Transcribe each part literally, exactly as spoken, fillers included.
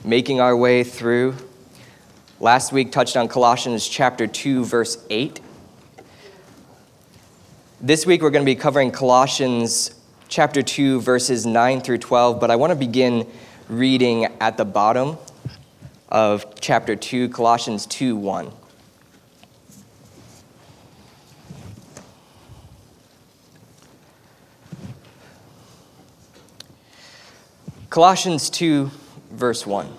making our way through. Last week touched on Colossians chapter two, verse eight. This week we're going to be covering Colossians chapter two, verses nine through twelve, but I want to begin reading at the bottom of chapter two, Colossians two, one. Colossians two, verse one.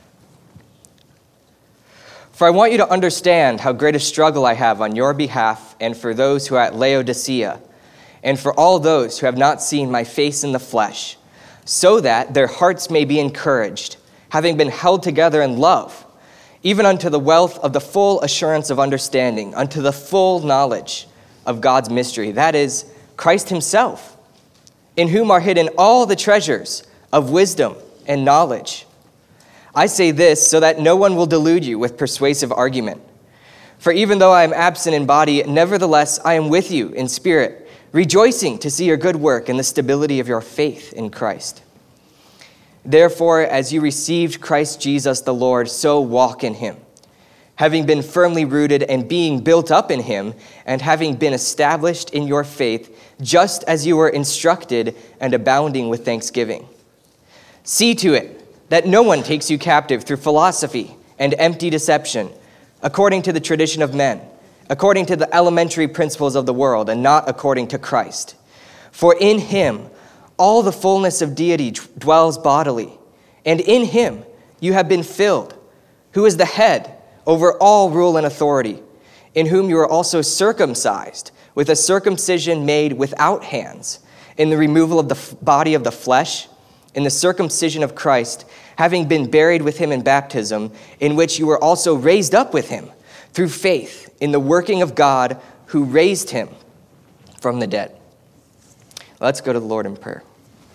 For I want you to understand how great a struggle I have on your behalf and for those who are at Laodicea, and for all those who have not seen my face in the flesh, so that their hearts may be encouraged, having been held together in love, even unto the wealth of the full assurance of understanding, unto the full knowledge of God's mystery, that is, Christ himself, in whom are hidden all the treasures of wisdom and knowledge. I say this so that no one will delude you with persuasive argument. For even though I am absent in body, nevertheless I am with you in spirit, rejoicing to see your good work and the stability of your faith in Christ. Therefore, as you received Christ Jesus the Lord, so walk in him, having been firmly rooted and being built up in him, and having been established in your faith, just as you were instructed, and abounding with thanksgiving. See to it that no one takes you captive through philosophy and empty deception, according to the tradition of men, according to the elementary principles of the world, and not according to Christ. For in him all the fullness of deity dwells bodily, and in him you have been filled, who is the head over all rule and authority, in whom you are also circumcised, with a circumcision made without hands, in the removal of the body of the flesh, in the circumcision of Christ, having been buried with him in baptism, in which you were also raised up with him through faith in the working of God who raised him from the dead. Let's go to the Lord in prayer.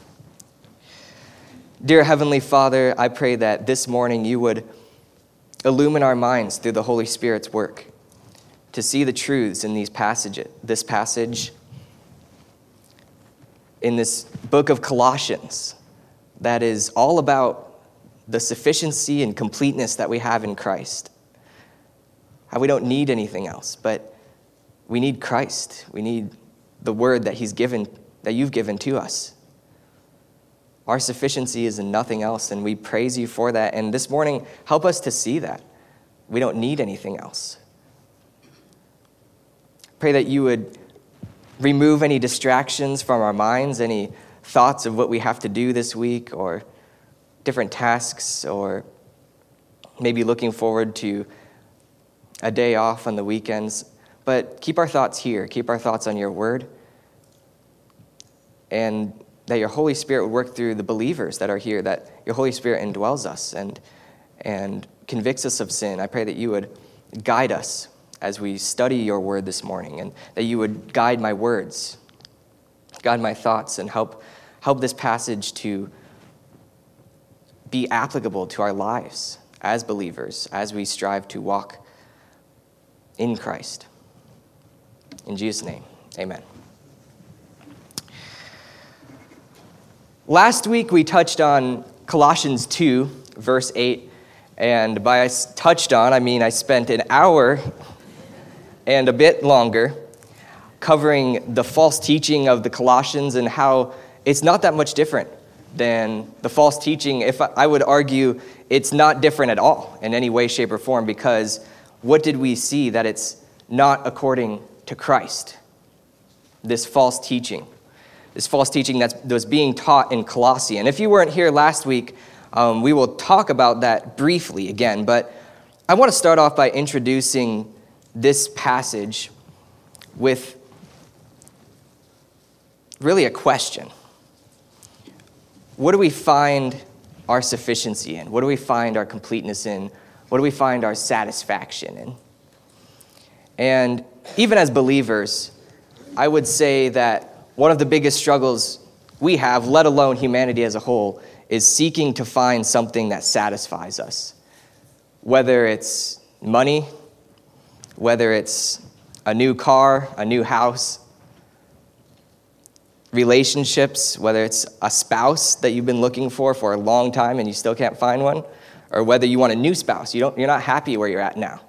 Dear Heavenly Father, I pray that this morning you would illumine our minds through the Holy Spirit's work to see the truths in these passages, this passage in this book of Colossians that is all about the sufficiency and completeness that we have in Christ. How we don't need anything else, but we need Christ. We need the word that he's given, that you've given to us. Our sufficiency is in nothing else, and we praise you for that. And this morning, help us to see that. We don't need anything else. Pray that you would remove any distractions from our minds, any thoughts of what we have to do this week, or different tasks, or maybe looking forward to a day off on the weekends. But keep our thoughts here. Keep our thoughts on your word. And that your Holy Spirit would work through the believers that are here, that your Holy Spirit indwells us and, and convicts us of sin. I pray that you would guide us as we study your word this morning, and that you would guide my words, guide my thoughts, and help help this passage to be applicable to our lives as believers, as we strive to walk in Christ. In Jesus' name, amen. Last week we touched on Colossians two, verse eight, and by I touched on, I mean I spent an hour and a bit longer covering the false teaching of the Colossians and how it's not that much different than the false teaching. If I would argue it's not different at all in any way, shape, or form, because what did we see? That it's not according to Christ. This false teaching. This false teaching that was being taught in Colossae. And if you weren't here last week, um, we will talk about that briefly again. But I want to start off by introducing this passage with really a question. What do we find our sufficiency in? What do we find our completeness in? What do we find our satisfaction in? And even as believers, I would say that one of the biggest struggles we have, let alone humanity as a whole, is seeking to find something that satisfies us. Whether it's money, whether it's a new car, a new house, relationships, whether it's a spouse that you've been looking for for a long time and you still can't find one, or whether you want a new spouse. You don't, you're not happy where you're at now.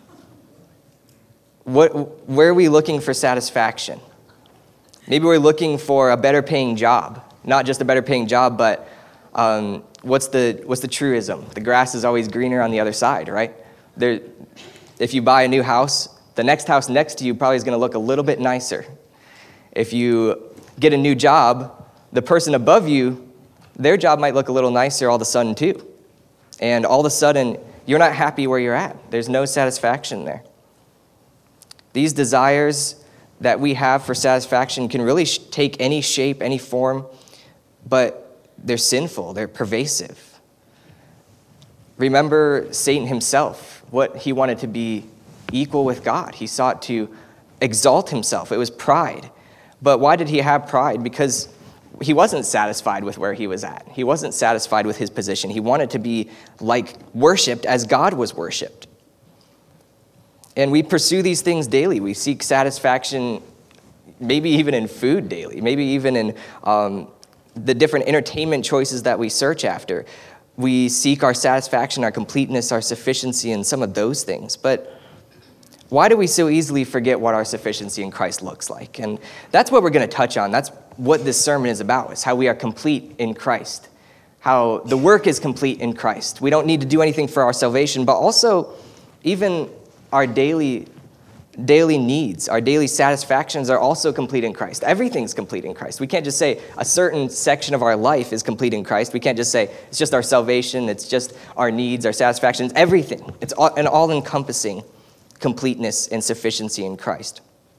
What, where are we looking for satisfaction? Maybe we're looking for a better paying job. Not just a better paying job, but um, what's the what's the truism? The grass is always greener on the other side, right? There, if you buy a new house, the next house next to you probably is going to look a little bit nicer. If you get a new job, the person above you, their job might look a little nicer all of a sudden too. And all of a sudden, you're not happy where you're at. There's no satisfaction there. These desires that we have for satisfaction can really sh- take any shape, any form, but they're sinful, they're pervasive. Remember Satan himself, what he wanted to be equal with God. He sought to exalt himself. It was pride. But why did he have pride? Because he wasn't satisfied with where he was at. He wasn't satisfied with his position. He wanted to be like worshipped as God was worshipped. And we pursue these things daily. We seek satisfaction maybe even in food daily, maybe even in um, the different entertainment choices that we search after. We seek our satisfaction, our completeness, our sufficiency in some of those things. But why do we so easily forget what our sufficiency in Christ looks like? And that's what we're going to touch on. That's what this sermon is about, is how we are complete in Christ, how the work is complete in Christ. We don't need to do anything for our salvation, but also even our daily daily needs, our daily satisfactions are also complete in Christ. Everything's complete in Christ. We can't just say a certain section of our life is complete in Christ. We can't just say it's just our salvation, it's just our needs, our satisfactions, everything. It's all, an all-encompassing completeness and sufficiency in Christ.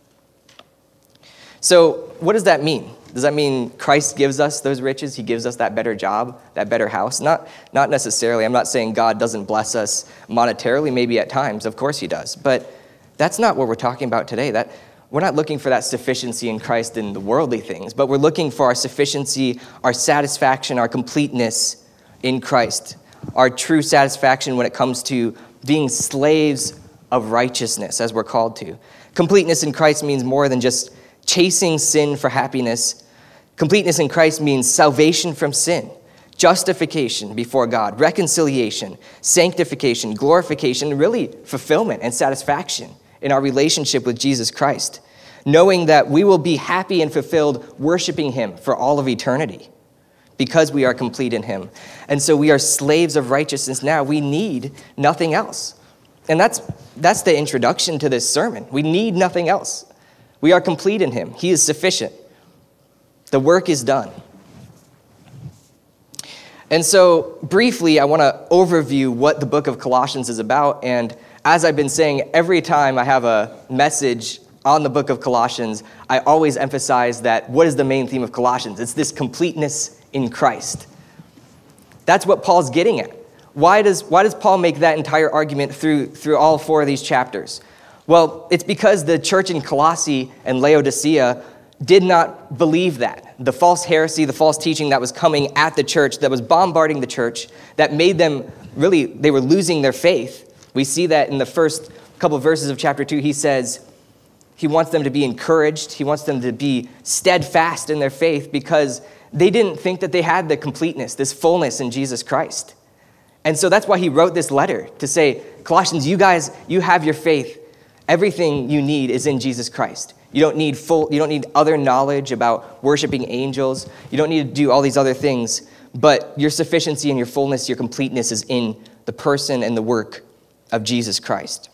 So what does that mean? Does that mean Christ gives us those riches? He gives us that better job, that better house? Not, not necessarily. I'm not saying God doesn't bless us monetarily, maybe at times. Of course he does. But that's not what we're talking about today. That we're not looking for that sufficiency in Christ in the worldly things, but we're looking for our sufficiency, our satisfaction, our completeness in Christ, our true satisfaction when it comes to being slaves of righteousness, as we're called to. Completeness in Christ means more than just chasing sin for happiness. Completeness in Christ means salvation from sin, justification before God, reconciliation, sanctification, glorification, and really fulfillment and satisfaction in our relationship with Jesus Christ, knowing that we will be happy and fulfilled worshiping him for all of eternity because we are complete in him. And so we are slaves of righteousness now. We need nothing else. And that's that's the introduction to this sermon. We need nothing else. We are complete in him. He is sufficient. The work is done. And so briefly, I want to overview what the book of Colossians is about. And as I've been saying, every time I have a message on the book of Colossians, I always emphasize that what is the main theme of Colossians? It's this completeness in Christ. That's what Paul's getting at. Why does, why does Paul make that entire argument through, through all four of these chapters? Well, it's because the church in Colossae and Laodicea did not believe that. The false heresy, the false teaching that was coming at the church, that was bombarding the church, that made them really, they were losing their faith. We see that in the first couple of verses of chapter two. He says he wants them to be encouraged. He wants them to be steadfast in their faith because they didn't think that they had the completeness, this fullness in Jesus Christ. And so that's why he wrote this letter to say, Colossians, you guys, you have your faith. Everything you need is in Jesus Christ. You don't need full, you don't need other knowledge about worshiping angels. You don't need to do all these other things, but your sufficiency and your fullness, your completeness is in the person and the work of Jesus Christ.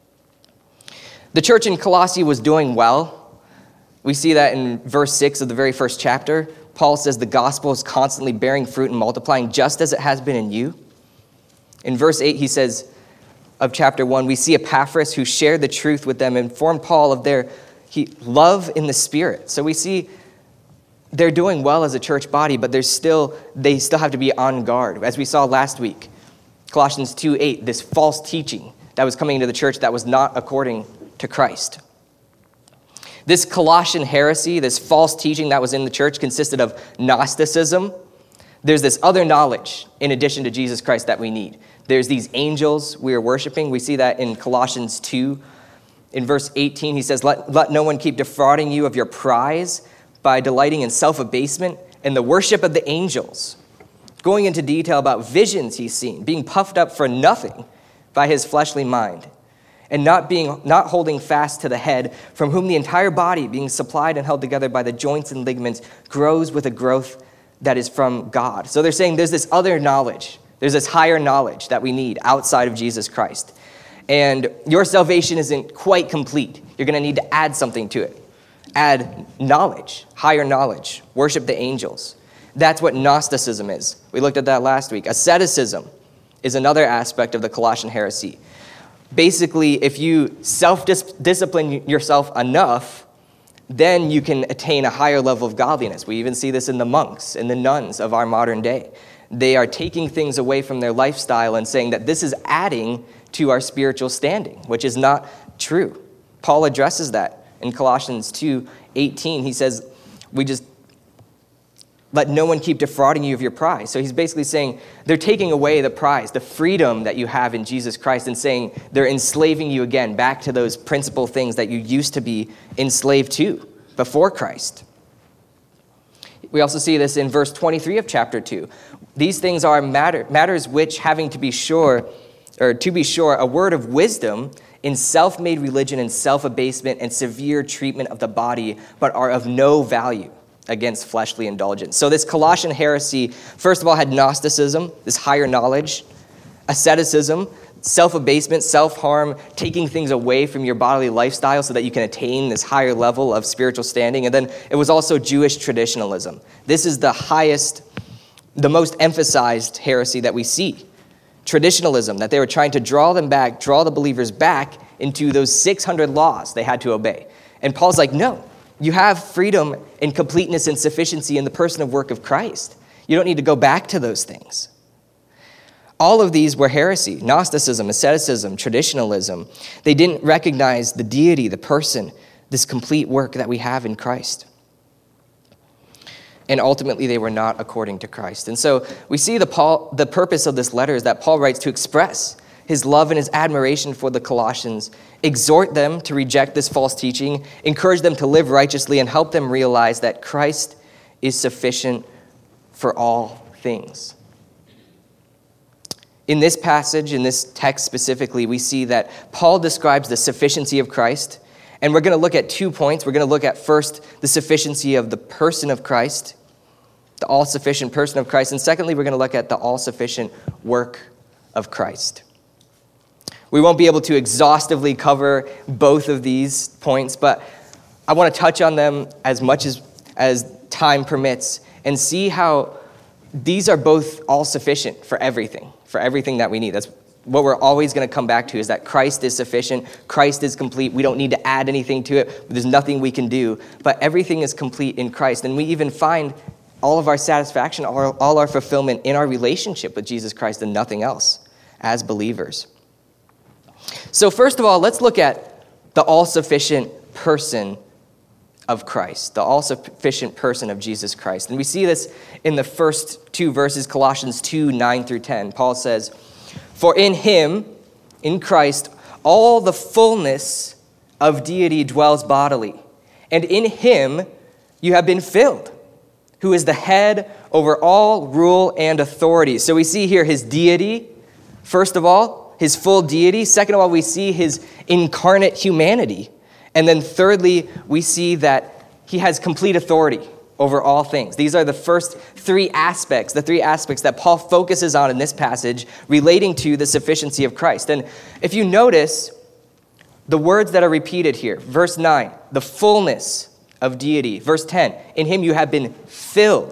The church in Colossae was doing well. We see that in verse six of the very first chapter. Paul says the gospel is constantly bearing fruit and multiplying just as it has been in you. In verse eight, he says of chapter one, we see Epaphras who shared the truth with them and informed Paul of their he, love in the Spirit. So we see they're doing well as a church body, but there's still they still have to be on guard. As we saw last week, Colossians two eight, this false teaching that was coming into the church that was not according to Christ. This Colossian heresy, this false teaching that was in the church consisted of Gnosticism. There's this other knowledge in addition to Jesus Christ that we need. There's these angels we are worshiping. We see that in Colossians two. In verse eighteen, he says, let, let no one keep defrauding you of your prize by delighting in self-abasement and the worship of the angels. going into detail about visions he's seen, being puffed up for nothing by his fleshly mind, and not being not holding fast to the head, from whom the entire body, being supplied and held together by the joints and ligaments, grows with a growth that is from God. So they're saying there's this other knowledge, there's this higher knowledge that we need outside of Jesus Christ. And your salvation isn't quite complete. You're going to need to add something to it. Add knowledge, higher knowledge, worship the angels. That's what Gnosticism is. We looked at that last week. Asceticism is another aspect of the Colossian heresy. Basically, if you self-discipline yourself enough, then you can attain a higher level of godliness. We even see this in the monks and the nuns of our modern day. They are taking things away from their lifestyle and saying that this is adding to our spiritual standing, which is not true. Paul addresses that in Colossians two eighteen. He says, we just let no one keep defrauding you of your prize. So he's basically saying they're taking away the prize, the freedom that you have in Jesus Christ, and saying they're enslaving you again back to those principal things that you used to be enslaved to before Christ. We also see this in verse twenty-three of chapter two. These things are matter, matters which, having to be sure, or to be sure, a word of wisdom in self-made religion and self-abasement and severe treatment of the body, but are of no value against fleshly indulgence. So this Colossian heresy, first of all, had Gnosticism, this higher knowledge, asceticism, self-abasement, self-harm, taking things away from your bodily lifestyle so that you can attain this higher level of spiritual standing. And then it was also Jewish traditionalism. This is the highest, the most emphasized heresy that we see. Traditionalism, that they were trying to draw them back, draw the believers back into those six hundred laws they had to obey. And Paul's like, no, you have freedom and completeness and sufficiency in the person and work of Christ. You don't need to go back to those things. All of these were heresy: Gnosticism, asceticism, traditionalism. They didn't recognize the deity, the person, this complete work that we have in Christ. And ultimately, they were not according to Christ. And so we see the, Paul, the purpose of this letter is that Paul writes to express his love and his admiration for the Colossians, exhort them to reject this false teaching, encourage them to live righteously, and help them realize that Christ is sufficient for all things. In this passage, in this text specifically, we see that Paul describes the sufficiency of Christ. And we're going to look at two points. We're going to look at first the sufficiency of the person of Christ, the all-sufficient person of Christ. And secondly, we're going to look at the all-sufficient work of Christ. We won't be able to exhaustively cover both of these points, but I want to touch on them as much as, as time permits and see how these are both all-sufficient for everything, for everything that we need. That's what we're always going to come back to, is that Christ is sufficient, Christ is complete. We don't need to add anything to it. There's nothing we can do, but everything is complete in Christ. And we even find all of our satisfaction, all, all our fulfillment in our relationship with Jesus Christ and nothing else as believers. So first of all, let's look at the all-sufficient person of Christ, the all-sufficient person of Jesus Christ. And we see this in the first two verses, Colossians two, nine through ten. Paul says, "For in him, in Christ, all the fullness of deity dwells bodily, and in him you have been filled, who is the head over all rule and authority." So we see here his deity, first of all, his full deity. Second of all, we see his incarnate humanity. And then thirdly, we see that he has complete authority over all things. These are the first three aspects, the three aspects that Paul focuses on in this passage relating to the sufficiency of Christ. And if you notice the words that are repeated here, verse nine, the fullness of deity. Verse ten, in him you have been filled.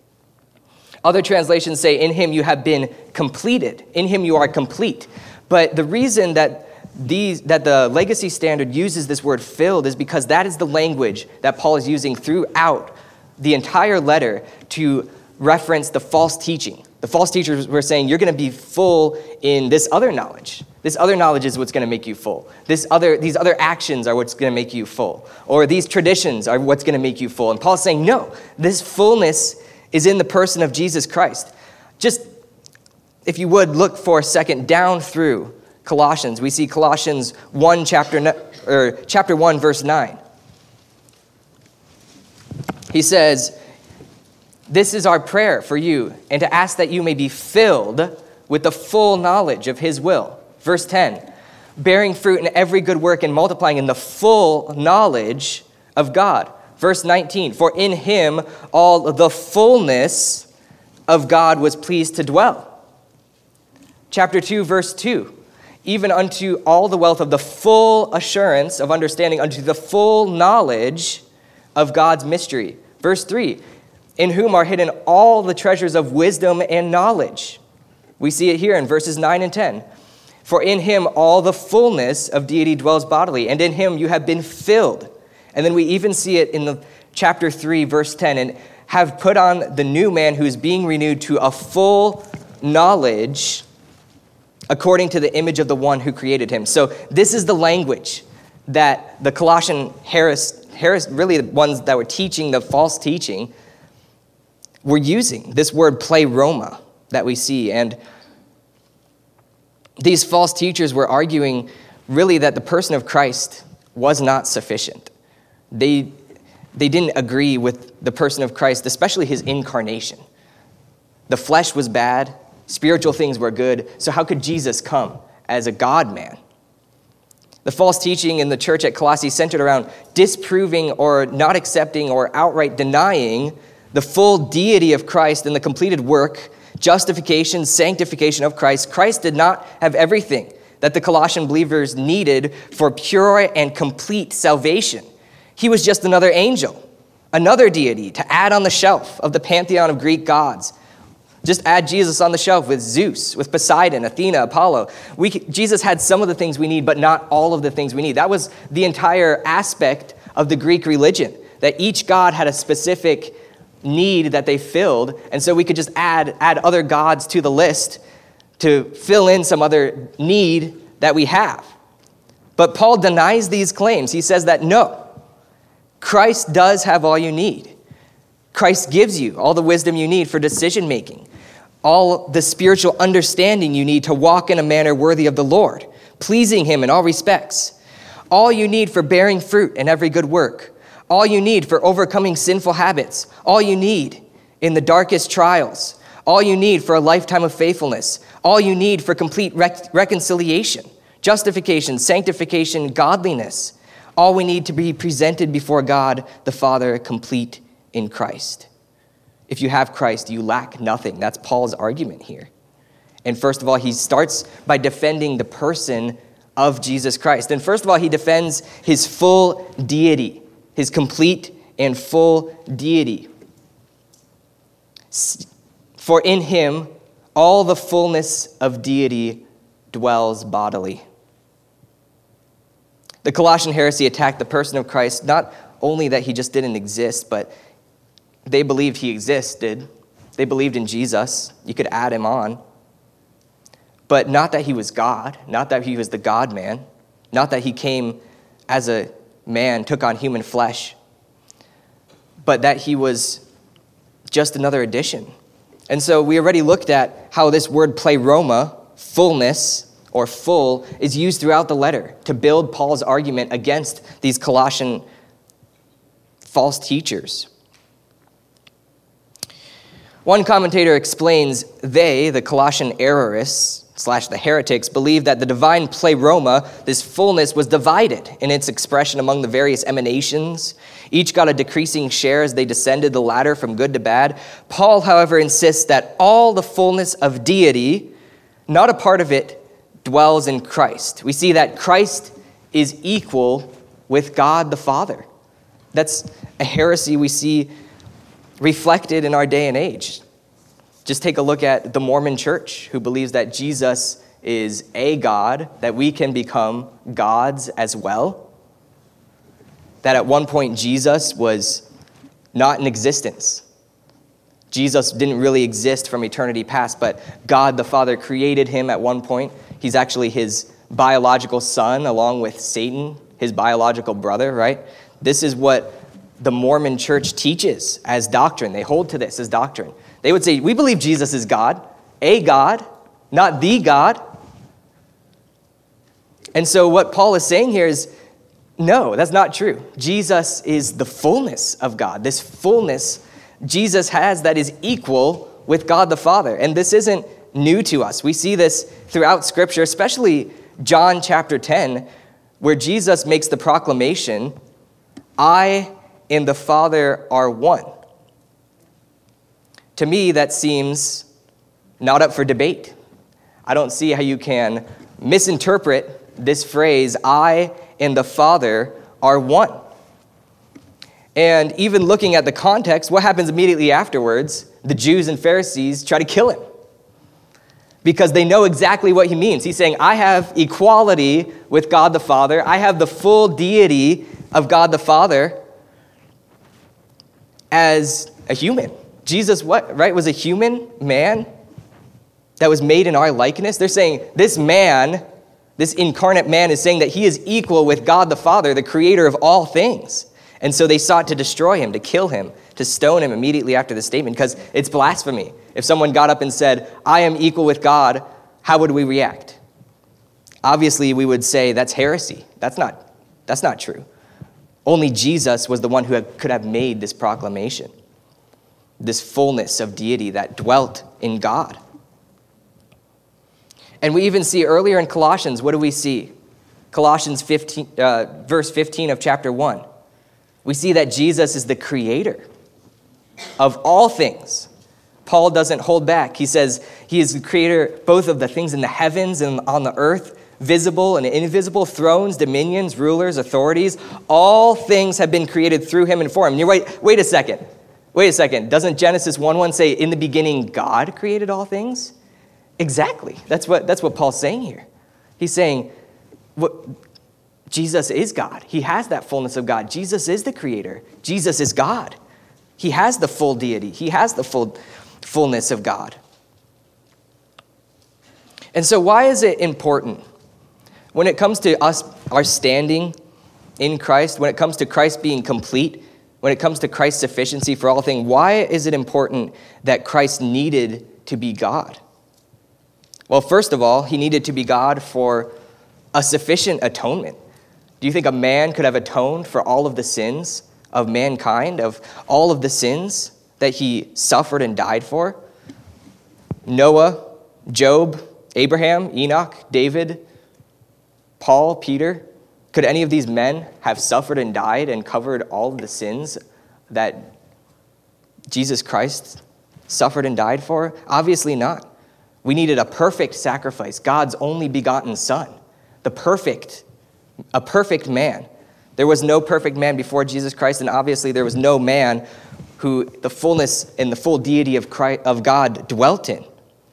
Other translations say, in him you have been completed. In him you are complete. But the reason that these that the Legacy Standard uses this word filled is because that is the language that Paul is using throughout the entire letter to reference the false teaching. The false teachers were saying, you're going to be full in this other knowledge. This other knowledge is what's going to make you full. This other, these other actions are what's going to make you full. Or these traditions are what's going to make you full. And Paul's saying, no, this fullness is in the person of Jesus Christ. Just, if you would, look for a second down through Colossians. We see Colossians one, chapter, or chapter one, verse nine. He says, This is our prayer for you, and to ask that you may be filled with the full knowledge of his will. Verse ten, bearing fruit in every good work and multiplying in the full knowledge of God. Verse nineteen, for in him all the fullness of God was pleased to dwell. Chapter two, verse two, even unto all the wealth of the full assurance of understanding, unto the full knowledge of God's mystery. Verse three, in whom are hidden all the treasures of wisdom and knowledge. We see it here in verses nine and ten. For in him all the fullness of deity dwells bodily, and in him you have been filled. And then we even see it in the chapter three, verse ten, and have put on the new man who is being renewed to a full knowledge according to the image of the one who created him. So this is the language that the Colossian heres, heres, really the ones that were teaching the false teaching, were using. This word pleroma that we see. And these false teachers were arguing really that the person of Christ was not sufficient. They, they didn't agree with the person of Christ, especially his incarnation. The flesh was bad. Spiritual things were good. So how could Jesus come as a God-man? The false teaching in the church at Colossae centered around disproving or not accepting or outright denying the full deity of Christ and the completed work, justification, sanctification of Christ. Christ did not have everything that the Colossian believers needed for pure and complete salvation. He was just another angel, another deity to add on the shelf of the pantheon of Greek gods. Just add Jesus on the shelf with Zeus, with Poseidon, Athena, Apollo. We, Jesus had some of the things we need, but not all of the things we need. That was the entire aspect of the Greek religion, that each god had a specific need that they filled, and so we could just add, add other gods to the list to fill in some other need that we have. But Paul denies these claims. He says that no, Christ does have all you need. Christ gives you all the wisdom you need for decision making, all the spiritual understanding you need to walk in a manner worthy of the Lord, pleasing him in all respects, all you need for bearing fruit in every good work, all you need for overcoming sinful habits, all you need in the darkest trials, all you need for a lifetime of faithfulness, all you need for complete rec- reconciliation, justification, sanctification, godliness, all we need to be presented before God the Father complete in Christ. If you have Christ, you lack nothing. That's Paul's argument here. And first of all, he starts by defending the person of Jesus Christ. And first of all, he defends his full deity, his complete and full deity. For in him, all the fullness of deity dwells bodily. The Colossian heresy attacked the person of Christ, not only that he just didn't exist, but they believed he existed. They believed in Jesus. You could add him on. But not that he was God, not that he was the God-man, not that he came as a man, took on human flesh, but that he was just another addition. And so we already looked at how this word pleroma, fullness or full, is used throughout the letter to build Paul's argument against these Colossian false teachers. One commentator explains they, the Colossian errorists slash the heretics, believe that the divine pleroma, this fullness, was divided in its expression among the various emanations. Each got a decreasing share as they descended the ladder from good to bad. Paul, however, insists that all the fullness of deity, not a part of it, dwells in Christ. We see that Christ is equal with God the Father. That's a heresy we see reflected in our day and age. Just take a look at the Mormon church, who believes that Jesus is a God, that we can become gods as well. That at one point Jesus was not in existence. Jesus didn't really exist from eternity past, but God the Father created him at one point. He's actually his biological son, along with Satan, his biological brother, right? This is what the Mormon church teaches as doctrine. They hold to this as doctrine. They would say, we believe Jesus is God, a God, not the God. And so what Paul is saying here is, no, that's not true. Jesus is the fullness of God, this fullness Jesus has that is equal with God the Father. And this isn't new to us. We see this throughout Scripture, especially John chapter ten, where Jesus makes the proclamation, I and the Father are one. To me, that seems not up for debate. I don't see how you can misinterpret this phrase, I and the Father are one. And even looking at the context, what happens immediately afterwards? The Jews and Pharisees try to kill him because they know exactly what he means. He's saying, I have equality with God the Father. I have the full deity of God the Father as a human. Jesus, what, right, was a human man that was made in our likeness. They're saying this man, this incarnate man is saying that he is equal with God the Father, the creator of all things. And so they sought to destroy him, to kill him, to stone him immediately after the statement, because it's blasphemy. If someone got up and said, I am equal with God, how would we react? Obviously, we would say that's heresy. That's not, that's not true. Only Jesus was the one who had, could have made this proclamation, this fullness of deity that dwelt in God. And we even see earlier in Colossians, what do we see? Colossians fifteen, uh, verse fifteen of chapter one. We see that Jesus is the creator of all things. Paul doesn't hold back. He says he is the creator both of the things in the heavens and on the earth, visible and invisible, thrones, dominions, rulers, authorities. All things have been created through him and for him. And you're right, wait a second. Wait a second. Doesn't Genesis one one say, in the beginning, God created all things? Exactly. That's what, that's what Paul's saying here. He's saying, what, Jesus is God. He has that fullness of God. Jesus is the creator. Jesus is God. He has the full deity. He has the full fullness of God. And so why is it important? When it comes to us, our standing in Christ, when it comes to Christ being complete, when it comes to Christ's sufficiency for all things, why is it important that Christ needed to be God? Well, first of all, he needed to be God for a sufficient atonement. Do you think a man could have atoned for all of the sins of mankind, of all of the sins that he suffered and died for? Noah, Job, Abraham, Enoch, David, Paul, Peter, could any of these men have suffered and died and covered all of the sins that Jesus Christ suffered and died for? Obviously not. We needed a perfect sacrifice, God's only begotten Son, the perfect, a perfect man. There was no perfect man before Jesus Christ, and obviously there was no man who the fullness and the full deity of Christ, of God dwelt in.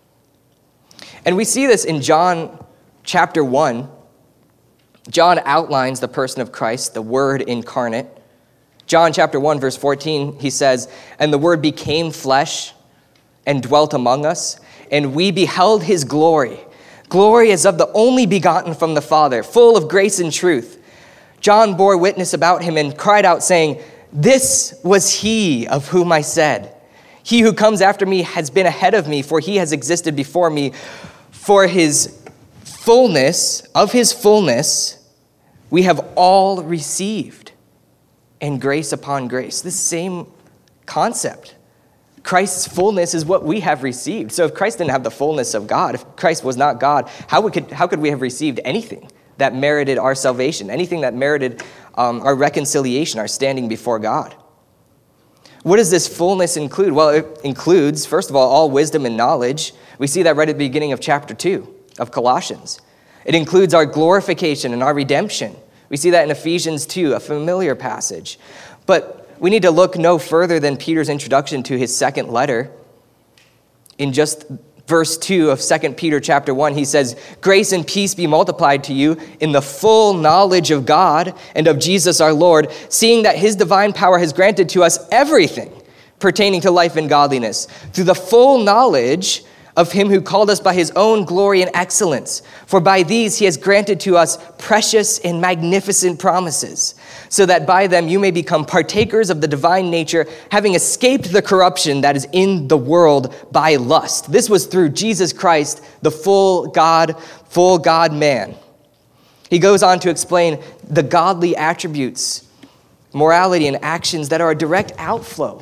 And we see this in John chapter one. John outlines the person of Christ, the Word incarnate. John chapter one, verse fourteen, he says, and the Word became flesh and dwelt among us, and we beheld his glory. Glory as of the only begotten from the Father, full of grace and truth. John bore witness about him and cried out, saying, this was he of whom I said, he who comes after me has been ahead of me, for he has existed before me. For his fullness, of his fullness, we have all received, and grace upon grace. This same concept. Christ's fullness is what we have received. So if Christ didn't have the fullness of God, if Christ was not God, how, we could, how could we have received anything that merited our salvation, anything that merited um, our reconciliation, our standing before God? What does this fullness include? Well, it includes, first of all, all wisdom and knowledge. We see that right at the beginning of chapter two of Colossians. It includes our glorification and our redemption. We see that in Ephesians two, a familiar passage. But we need to look no further than Peter's introduction to his second letter. In just verse two of Second Peter chapter one, he says, grace and peace be multiplied to you in the full knowledge of God and of Jesus our Lord, seeing that his divine power has granted to us everything pertaining to life and godliness, through the full knowledge of him who called us by his own glory and excellence. For by these he has granted to us precious and magnificent promises, so that by them you may become partakers of the divine nature, having escaped the corruption that is in the world by lust. This was through Jesus Christ, the full God, full God-man. He goes on to explain the godly attributes, morality, and actions that are a direct outflow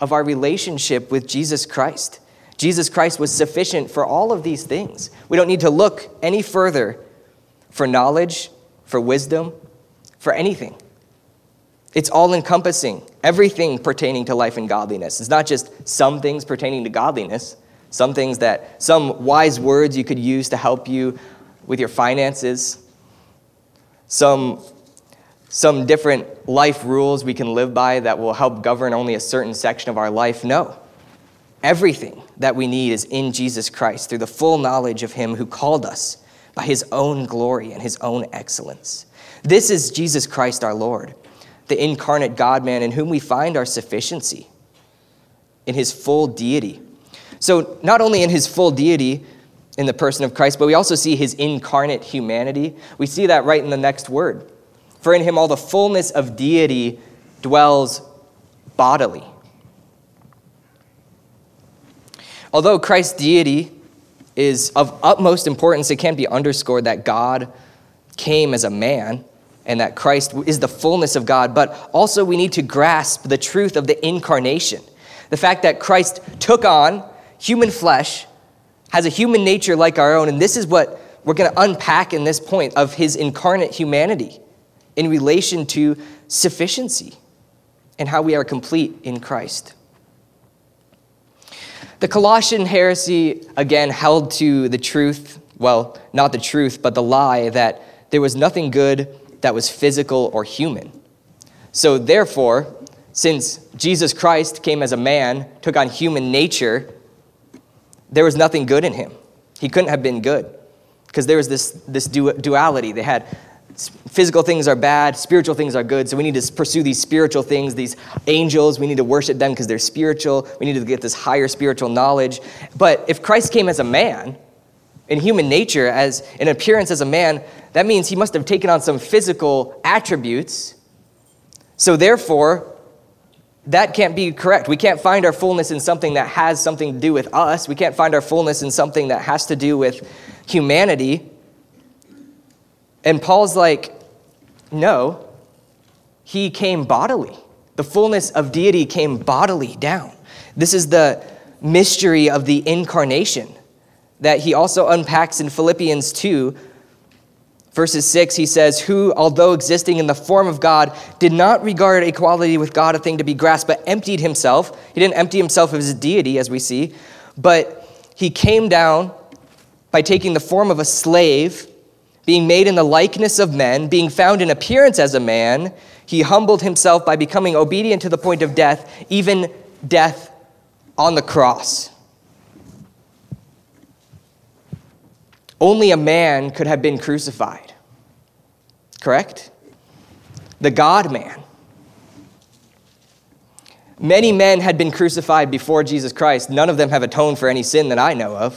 of our relationship with Jesus Christ. Jesus Christ was sufficient for all of these things. We don't need to look any further for knowledge, for wisdom, for anything. It's all-encompassing, everything pertaining to life and godliness. It's not just some things pertaining to godliness, some things that, some wise words you could use to help you with your finances, some, some different life rules we can live by that will help govern only a certain section of our life. No. Everything that we need is in Jesus Christ through the full knowledge of him who called us by his own glory and his own excellence. This is Jesus Christ our Lord, the incarnate God-man in whom we find our sufficiency, in his full deity. So not only in his full deity in the person of Christ, but we also see his incarnate humanity. We see that right in the next word. For in him all the fullness of deity dwells bodily. Although Christ's deity is of utmost importance, it can't be underscored that God came as a man and that Christ is the fullness of God, but also we need to grasp the truth of the incarnation. The fact that Christ took on human flesh, has a human nature like our own, and this is what we're going to unpack in this point of his incarnate humanity in relation to sufficiency and how we are complete in Christ. The Colossian heresy, again, held to the truth, well, not the truth, but the lie that there was nothing good that was physical or human. So therefore, since Jesus Christ came as a man, took on human nature, there was nothing good in him. He couldn't have been good because there was this, this duality. They had physical things are bad, spiritual things are good, so we need to pursue these spiritual things, these angels, we need to worship them because they're spiritual, we need to get this higher spiritual knowledge. But if Christ came as a man, in human nature, as an appearance as a man, that means he must have taken on some physical attributes. So therefore, that can't be correct. We can't find our fullness in something that has something to do with us. We can't find our fullness in something that has to do with humanity. And Paul's like, no, he came bodily. The fullness of deity came bodily down. This is the mystery of the incarnation that he also unpacks in Philippians two, verses six. He says, who, although existing in the form of God, did not regard equality with God a thing to be grasped, but emptied himself. He didn't empty himself of his deity, as we see, but he came down by taking the form of a slave, being made in the likeness of men, being found in appearance as a man. He humbled himself by becoming obedient to the point of death, even death on the cross. Only a man could have been crucified, correct? The God-man. Many men had been crucified before Jesus Christ. None of them have atoned for any sin that I know of.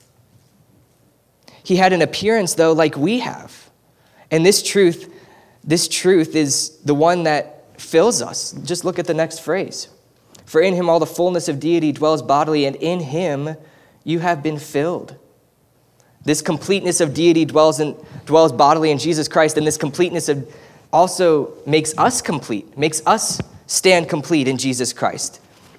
He had an appearance, though, like we have. And this truth, this truth is the one that fills us. Just look at the next phrase. For in him all the fullness of deity dwells bodily, and in him you have been filled. This completeness of deity dwells in, dwells bodily in Jesus Christ, and this completeness of also makes us complete, makes us stand complete in Jesus Christ.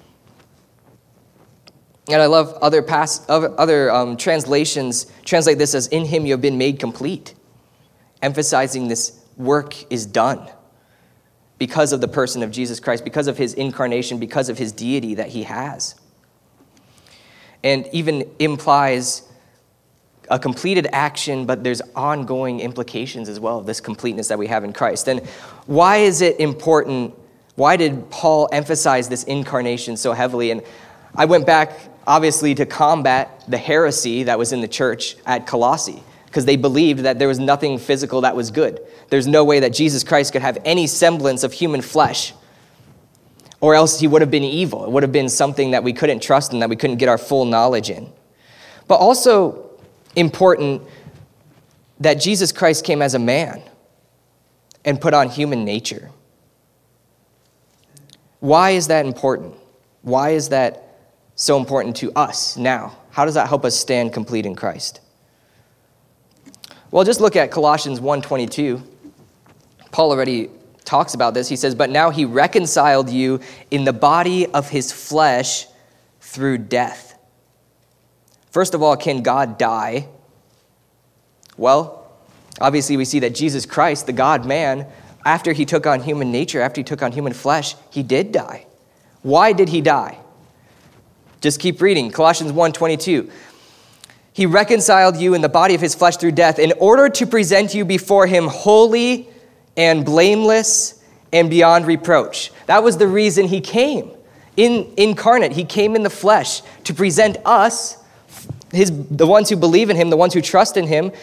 And I love other past, other, other um, translations translate this as, in him you have been made complete, emphasizing this work is done because of the person of Jesus Christ, because of his incarnation, because of his deity that he has. And even implies a completed action, but there's ongoing implications as well of this completeness that we have in Christ. And why is it important? Why did Paul emphasize this incarnation so heavily? And I went back, obviously, to combat the heresy that was in the church at Colossae, because they believed that there was nothing physical that was good. There's no way that Jesus Christ could have any semblance of human flesh, or else he would have been evil. It would have been something that we couldn't trust and that we couldn't get our full knowledge in. But also important that Jesus Christ came as a man and put on human nature. Why is that important? Why is that so important to us now? How does that help us stand complete in Christ? Well, just look at Colossians one twenty-two. Paul already talks about this. He says, but now he reconciled you in the body of his flesh through death. First of all, can God die? Well, obviously we see that Jesus Christ, the God-man, after he took on human nature, after he took on human flesh, he did die. Why did he die? Just keep reading. Colossians one twenty-two. He reconciled you in the body of his flesh through death in order to present you before him holy and blameless and beyond reproach. That was the reason he came. In, incarnate, he came in the flesh to present us, his, the ones who believe in him, the ones who trust in him,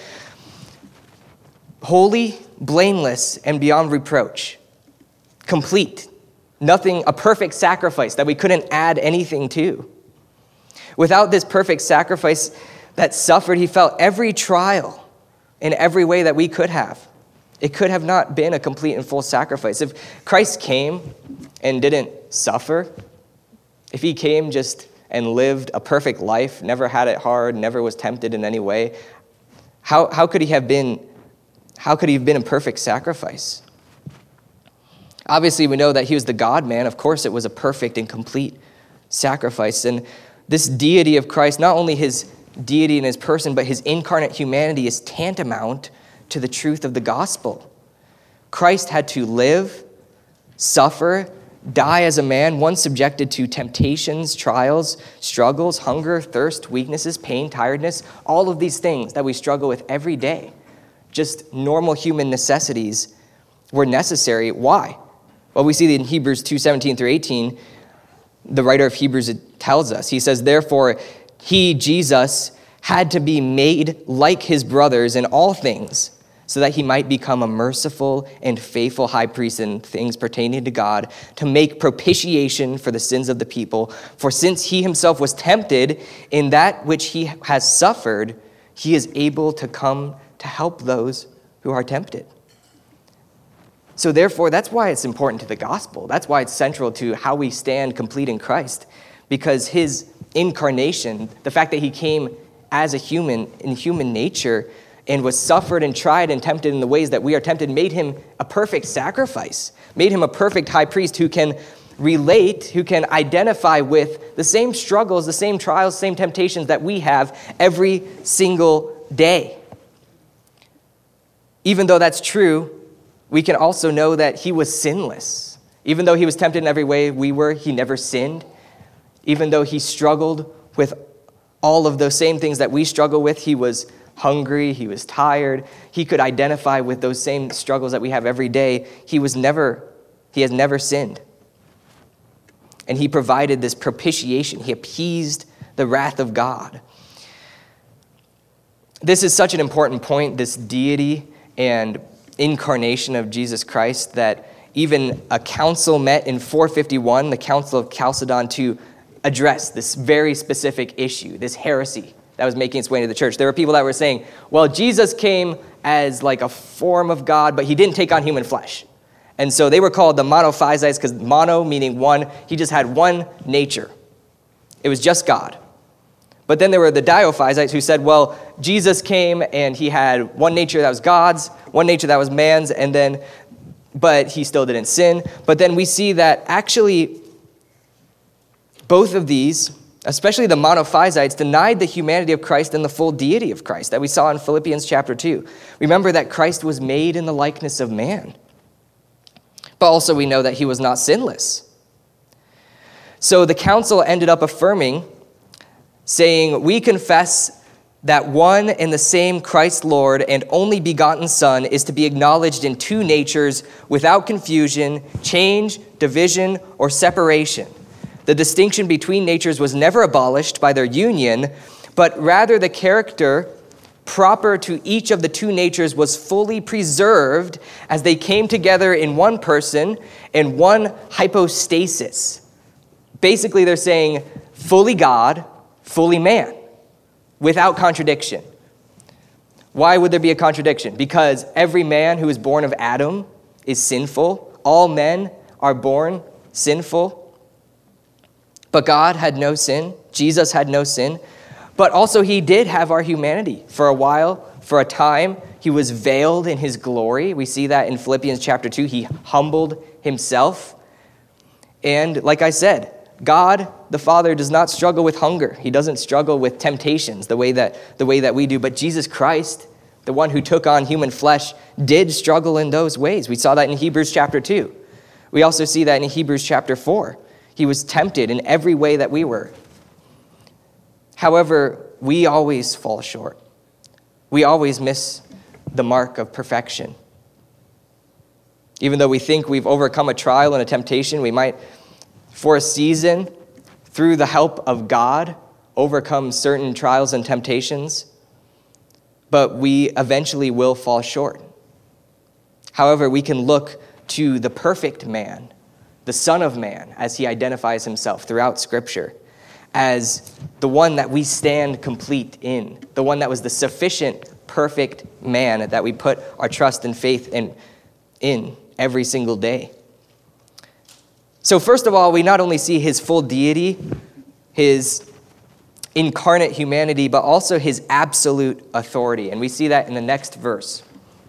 holy, blameless, and beyond reproach. Complete. Nothing, a perfect sacrifice that we couldn't add anything to. Without this perfect sacrifice that suffered, he felt every trial in every way that we could have. It could have not been a complete and full sacrifice. If Christ came and didn't suffer, if he came just and lived a perfect life, never had it hard, never was tempted in any way, how, how could he have been, how could he have been a perfect sacrifice? Obviously, we know that he was the God-man. Of course, it was a perfect and complete sacrifice. And this deity of Christ, not only his deity in his person, but his incarnate humanity is tantamount to the truth of the gospel. Christ had to live, suffer, die as a man, one subjected to temptations, trials, struggles, hunger, thirst, weaknesses, pain, tiredness, all of these things that we struggle with every day. Just normal human necessities were necessary. Why? Well, we see that in Hebrews two seventeen through eighteen, the writer of Hebrews tells us, he says, therefore, he, Jesus, had to be made like his brothers in all things, so that he might become a merciful and faithful high priest in things pertaining to God, to make propitiation for the sins of the people. For since he himself was tempted in that which he has suffered, he is able to come to help those who are tempted. So therefore, that's why it's important to the gospel. That's why it's central to how we stand complete in Christ, because his incarnation, the fact that he came as a human in human nature and was suffered and tried and tempted in the ways that we are tempted, made him a perfect sacrifice, made him a perfect high priest who can relate, who can identify with the same struggles, the same trials, same temptations that we have every single day. Even though that's true, we can also know that he was sinless. Even though he was tempted in every way we were, he never sinned. Even though he struggled with all of those same things that we struggle with, he was hungry, he was tired, he could identify with those same struggles that we have every day. He was never, he has never sinned. And he provided this propitiation. He appeased the wrath of God. This is such an important point, this deity and incarnation of Jesus Christ, that even a council met in four fifty-one, the Council of Chalcedon, to address this very specific issue, this heresy that was making its way into the church. There were people that were saying, well, Jesus came as like a form of God, but he didn't take on human flesh. And so they were called the monophysites, because mono meaning one, he just had one nature. It was just God. But then there were the diophysites who said, well, Jesus came and he had one nature that was God's, one nature that was man's, and then, but he still didn't sin. But then we see that actually both of these, especially the monophysites, denied the humanity of Christ and the full deity of Christ that we saw in Philippians chapter two. Remember that Christ was made in the likeness of man. But also we know that he was not sinless. So the council ended up affirming, saying, we confess that one and the same Christ Lord and only begotten Son is to be acknowledged in two natures without confusion, change, division, or separation. The distinction between natures was never abolished by their union, but rather the character proper to each of the two natures was fully preserved as they came together in one person in one hypostasis. Basically, they're saying fully God, fully man, without contradiction. Why would there be a contradiction? Because every man who is born of Adam is sinful. All men are born sinful. But God had no sin. Jesus had no sin. But also he did have our humanity for a while, For a time, he was veiled in his glory. We see that in Philippians chapter two. He humbled himself. And like I said, God, the Father, does not struggle with hunger. He doesn't struggle with temptations the way that, the way that we do. But Jesus Christ, the one who took on human flesh, did struggle in those ways. We saw that in Hebrews chapter two. We also see that in Hebrews chapter four. He was tempted in every way that we were. However, we always fall short. We always miss the mark of perfection. Even though we think we've overcome a trial and a temptation, we might, for a season, through the help of God, overcome certain trials and temptations, but we eventually will fall short. However, we can look to the perfect man, the Son of Man, as he identifies himself throughout Scripture, as the one that we stand complete in, the one that was the sufficient, perfect man that we put our trust and faith in, in every single day. So first of all, we not only see his full deity, his incarnate humanity, but also his absolute authority. And we see that in the next verse.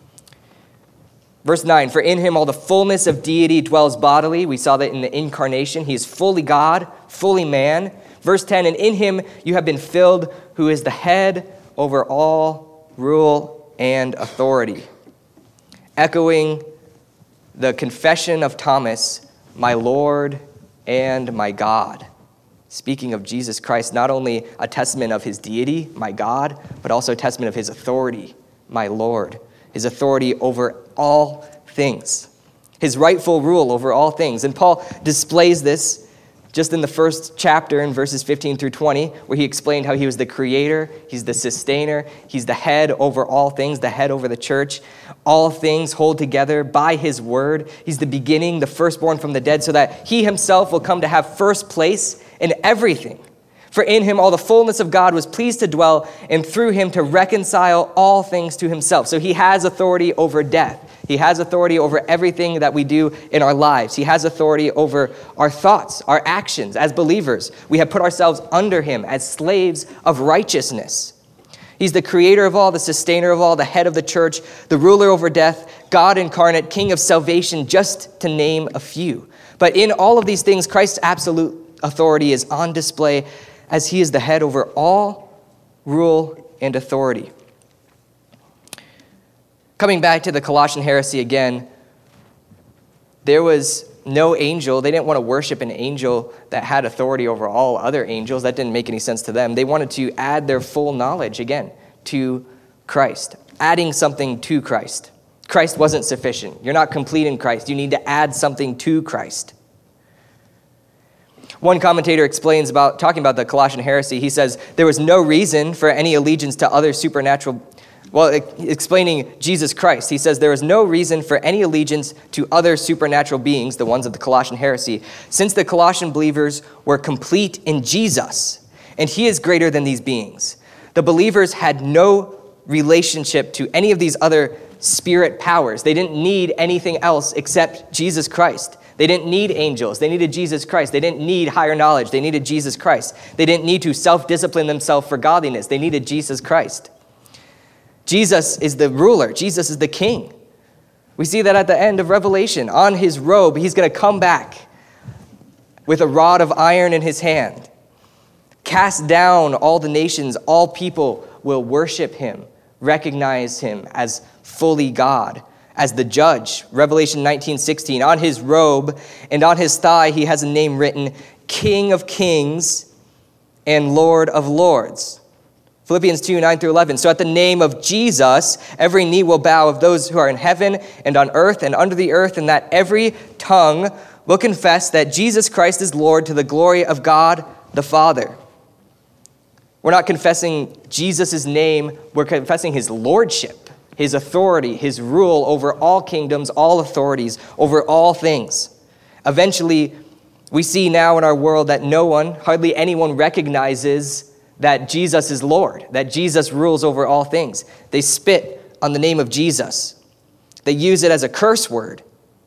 Verse nine, for in him all the fullness of deity dwells bodily. We saw that in the incarnation. He is fully God, fully man. Verse ten, and in him you have been filled, who is the head over all rule and authority. Echoing the confession of Thomas, my Lord and my God. Speaking of Jesus Christ, not only a testament of his deity, my God, but also a testament of his authority, my Lord. His authority over all things. His rightful rule over all things. And Paul displays this just in the first chapter in verses fifteen through twenty, where he explained how he was the creator, he's the sustainer, he's the head over all things, the head over the church. All things hold together by his word. He's the beginning, the firstborn from the dead, so that he himself will come to have first place in everything. For in him all the fullness of God was pleased to dwell, and through him to reconcile all things to himself. So he has authority over death. He has authority over everything that we do in our lives. He has authority over our thoughts, our actions as believers. We have put ourselves under him as slaves of righteousness. He's the creator of all, the sustainer of all, the head of the church, the ruler over death, God incarnate, king of salvation, just to name a few. But in all of these things, Christ's absolute authority is on display as he is the head over all rule and authority. Coming back to the Colossian heresy again, there was no angel. They didn't want to worship an angel that had authority over all other angels. That didn't make any sense to them. They wanted to add their full knowledge, again, to Christ, adding something to Christ. Christ wasn't sufficient. You're not complete in Christ. You need to add something to Christ. One commentator explains about, talking about the Colossian heresy, he says, there was no reason for any allegiance to other supernatural, well, explaining Jesus Christ, he says, there was no reason for any allegiance to other supernatural beings, the ones of the Colossian heresy, since the Colossian believers were complete in Jesus, and he is greater than these beings. The believers had no relationship to any of these other spirit powers. They didn't need anything else except Jesus Christ. They didn't need angels. They needed Jesus Christ. They didn't need higher knowledge. They needed Jesus Christ. They didn't need to self-discipline themselves for godliness. They needed Jesus Christ. Jesus is the ruler. Jesus is the king. We see that at the end of Revelation. On his robe, he's going to come back with a rod of iron in his hand. Cast down all the nations. All people will worship him, recognize him as fully God, as the judge. Revelation nineteen sixteen, on his robe and on his thigh he has a name written, King of Kings and Lord of Lords. Philippians two, nine through eleven. So at the name of Jesus, every knee will bow of those who are in heaven and on earth and under the earth, and that every tongue will confess that Jesus Christ is Lord, to the glory of God the Father. We're not confessing Jesus' name, we're confessing his lordship, his authority, his rule over all kingdoms, all authorities, over all things. Eventually, we see now in our world that no one, hardly anyone, recognizes that Jesus is Lord, that Jesus rules over all things. They spit on the name of Jesus. They use it as a curse word.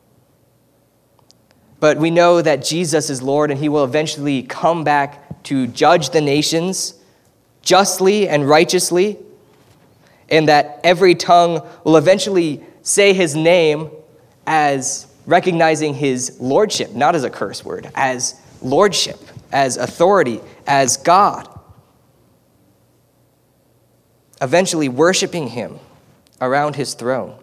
But we know that Jesus is Lord, and he will eventually come back to judge the nations justly and righteously. and that every tongue will eventually say his name as recognizing his lordship, not as a curse word, as lordship, as authority, as God. Eventually worshiping him around his throne.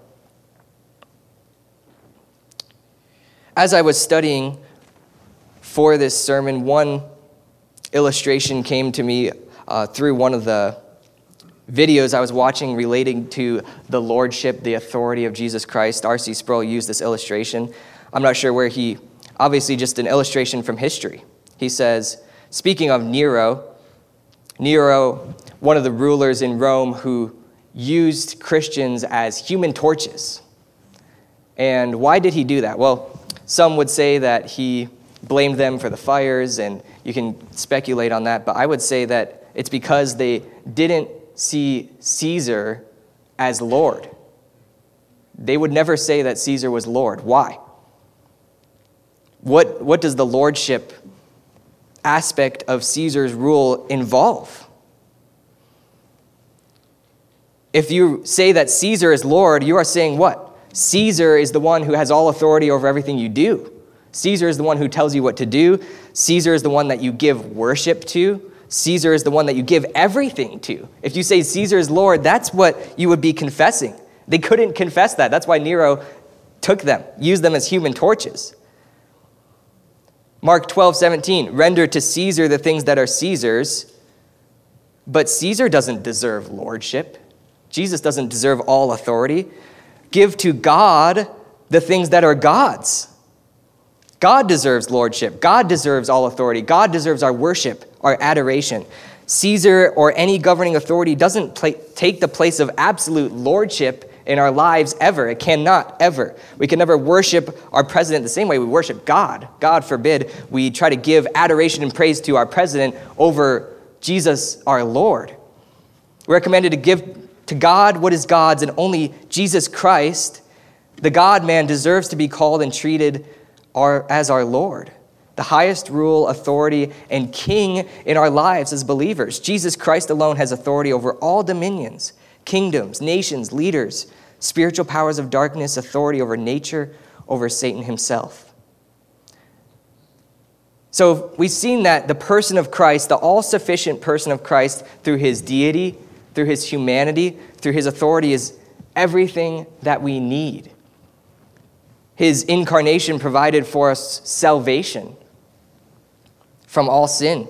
As I was studying for this sermon, one illustration came to me uh, through one of the videos I was watching relating to the lordship, the authority of Jesus Christ. R C Sproul used this illustration. I'm not sure where he, obviously just an illustration from history. He says, speaking of Nero, Nero, one of the rulers in Rome who used Christians as human torches. And why did he do that? Well, some would say that he blamed them for the fires, and you can speculate on that, but I would say that it's because they didn't see Caesar as Lord. They would never say that Caesar was Lord. Why? What, what does the lordship aspect of Caesar's rule involve? If you say that Caesar is Lord, you are saying what? Caesar is the one who has all authority over everything you do. Caesar is the one who tells you what to do. Caesar is the one that you give worship to. Caesar is the one that you give everything to. If you say Caesar is Lord, that's what you would be confessing. They couldn't confess that. That's why Nero took them, used them as human torches. Mark twelve seventeen, render to Caesar the things that are Caesar's, but Caesar doesn't deserve lordship. Jesus doesn't deserve all authority. Give to God the things that are God's. God deserves lordship. God deserves all authority. God deserves our worship, our adoration. Caesar or any governing authority doesn't play, take the place of absolute lordship in our lives ever. It cannot, ever. We can never worship our president the same way we worship God. God forbid we try to give adoration and praise to our president over Jesus, our Lord. We're commanded to give to God what is God's, and only Jesus Christ, the God-man, deserves to be called and treated our, as our Lord, the highest rule, authority, and king in our lives as believers. Jesus Christ alone has authority over all dominions, kingdoms, nations, leaders, spiritual powers of darkness, authority over nature, over Satan himself. So we've seen that the person of Christ, the all-sufficient person of Christ, through his deity, through his humanity, through his authority, is everything that we need. His incarnation provided for us salvation from all sin.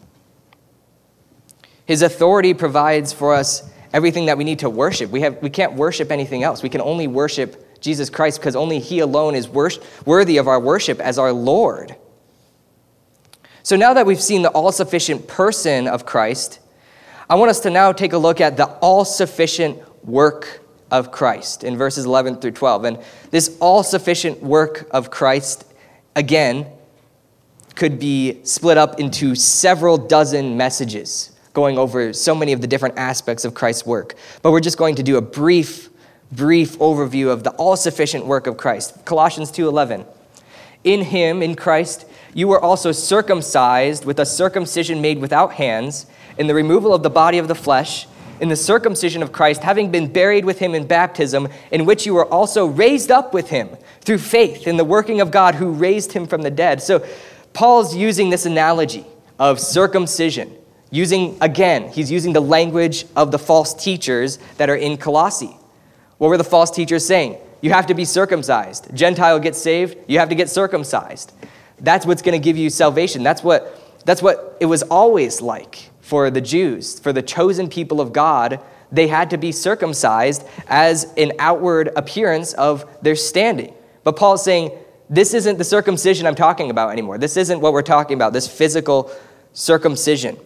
His authority provides for us everything that we need to worship. We have we can't worship anything else. We can only worship Jesus Christ because only he alone is worthy of our worship as our Lord. So now that we've seen the all-sufficient person of Christ, I want us to now take a look at the all-sufficient work of Christ in verses eleven through twelve. And this all-sufficient work of Christ, again, could be split up into several dozen messages, going over so many of the different aspects of Christ's work. But we're just going to do a brief, brief overview of the all-sufficient work of Christ. Colossians two eleven. In him, in Christ, you were also circumcised with a circumcision made without hands, in the removal of the body of the flesh, in the circumcision of Christ, having been buried with him in baptism, in which you were also raised up with him through faith in the working of God who raised him from the dead. So Paul's using this analogy of circumcision, using, again, he's using the language of the false teachers that are in Colossae. What were the false teachers saying? You have to be circumcised. Gentile gets saved, you have to get circumcised. That's what's going to give you salvation. That's what, that's what it was always like. For the Jews, for the chosen people of God, they had to be circumcised as an outward appearance of their standing. But Paul's saying, this isn't the circumcision I'm talking about anymore. This isn't what we're talking about, this physical circumcision.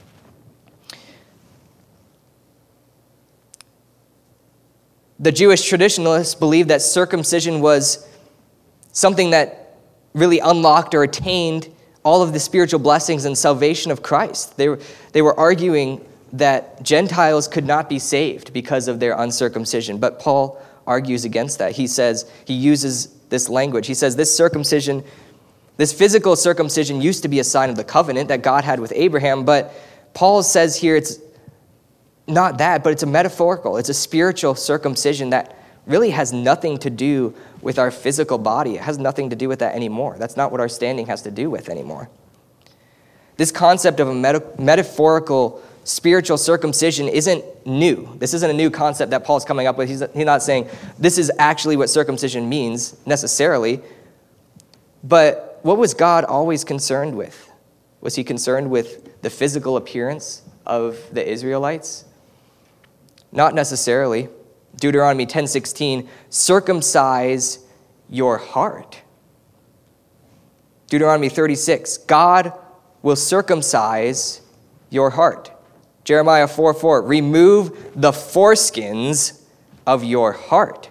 The Jewish traditionalists believed that circumcision was something that really unlocked or attained all of the spiritual blessings and salvation of Christ. They were, they were arguing that Gentiles could not be saved because of their uncircumcision. But Paul argues against that. He says, he uses this language. He says this circumcision, this physical circumcision used to be a sign of the covenant that God had with Abraham, but Paul says here it's not that, but it's a metaphorical, it's a spiritual circumcision that really has nothing to do with our physical body. It has nothing to do with that anymore. That's not what our standing has to do with anymore. This concept of a meta- metaphorical spiritual circumcision isn't new. This isn't a new concept that Paul's coming up with. He's, he's not saying this is actually what circumcision means necessarily. But what was God always concerned with? Was he concerned with the physical appearance of the Israelites? Not necessarily. Deuteronomy ten sixteen, circumcise your heart. Deuteronomy thirty-six, God will circumcise your heart. Jeremiah four four, remove the foreskins of your heart.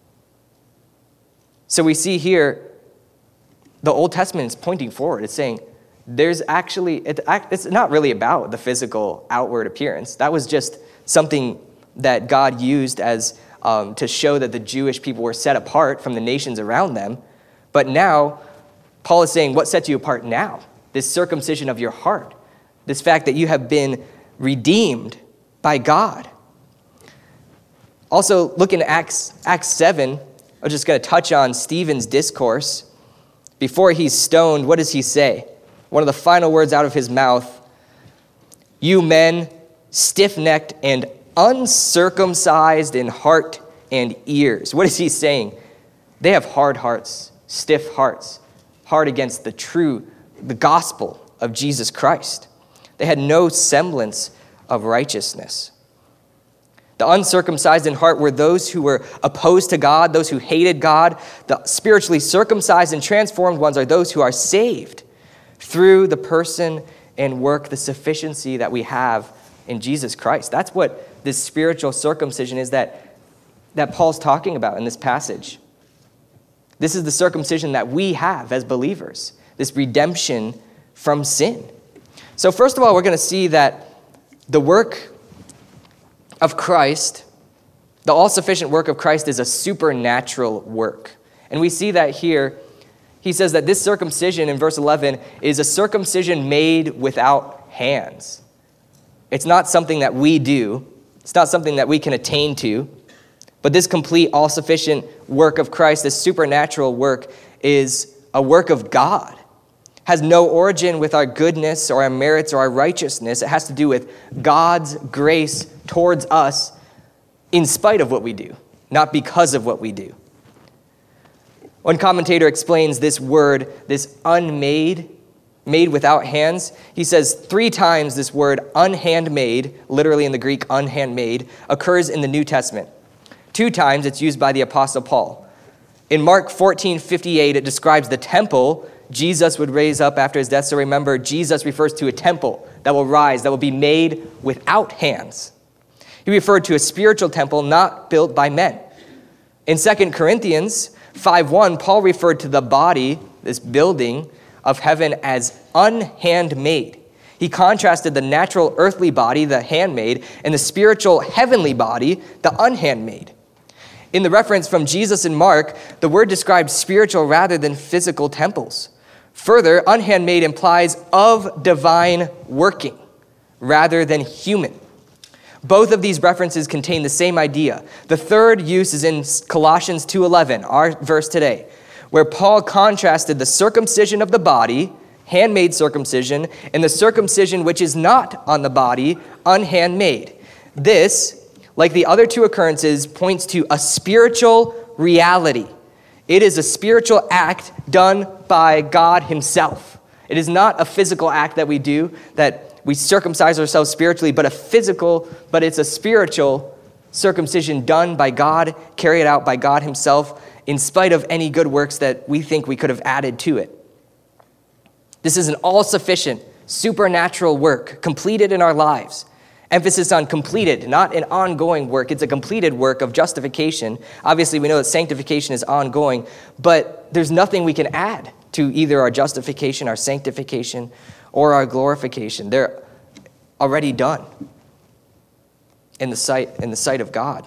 So we see here, the Old Testament is pointing forward. It's saying, there's actually, it, it's not really about the physical outward appearance. That was just something that God used as um, to show that the Jewish people were set apart from the nations around them. But now, Paul is saying, what sets you apart now? This circumcision of your heart. This fact that you have been redeemed by God. Also, look in Acts, Acts seven. I'm just going to touch on Stephen's discourse. Before he's stoned, what does he say? One of the final words out of his mouth, you men, stiff-necked and uncircumcised in heart and ears. What is he saying? They have hard hearts, stiff hearts, hard against the true, the gospel of Jesus Christ. They had no semblance of righteousness. The uncircumcised in heart were those who were opposed to God, those who hated God. The spiritually circumcised and transformed ones are those who are saved through the person and work, the sufficiency that we have in Jesus Christ. That's what this spiritual circumcision is that, that Paul's talking about in this passage. This is the circumcision that we have as believers, this redemption from sin. So first of all, we're going to see that the work of Christ, the all-sufficient work of Christ, is a supernatural work. And we see that here. He says that this circumcision in verse eleven is a circumcision made without hands. It's not something that we do. It's not something that we can attain to. But this complete, all-sufficient work of Christ, this supernatural work, is a work of God. Has no origin with our goodness or our merits or our righteousness. It has to do with God's grace towards us in spite of what we do, not because of what we do. One commentator explains this word, this unmade, made without hands. He says three times this word unhandmade, literally in the Greek unhandmade, occurs in the New Testament. Two times it's used by the Apostle Paul. In Mark fourteen fifty-eight, it describes the temple Jesus would raise up after his death. So remember, Jesus refers to a temple that will rise, that will be made without hands. He referred to a spiritual temple not built by men. In Second Corinthians five one, Paul referred to the body, this building of heaven, as unhandmade. He contrasted the natural earthly body, the handmade, and the spiritual heavenly body, the unhandmade. In the reference from Jesus in Mark, the word describes spiritual rather than physical temples. Further, unhandmade implies of divine working rather than human. Both of these references contain the same idea. The third use is in Colossians two eleven, our verse today, where Paul contrasted the circumcision of the body, handmade circumcision, and the circumcision which is not on the body, unhandmade. This, like the other two occurrences, points to a spiritual reality. It is a spiritual act done by God himself. It is not a physical act that we do, that we circumcise ourselves spiritually, but a physical, but it's a spiritual circumcision done by God, carried out by God himself, in spite of any good works that we think we could have added to it. This is an all-sufficient, supernatural work completed in our lives. Emphasis on completed, not an ongoing work. It's a completed work of justification. Obviously, we know that sanctification is ongoing, but there's nothing we can add to either our justification, our sanctification, or our glorification. They're already done in the sight, in the sight of God.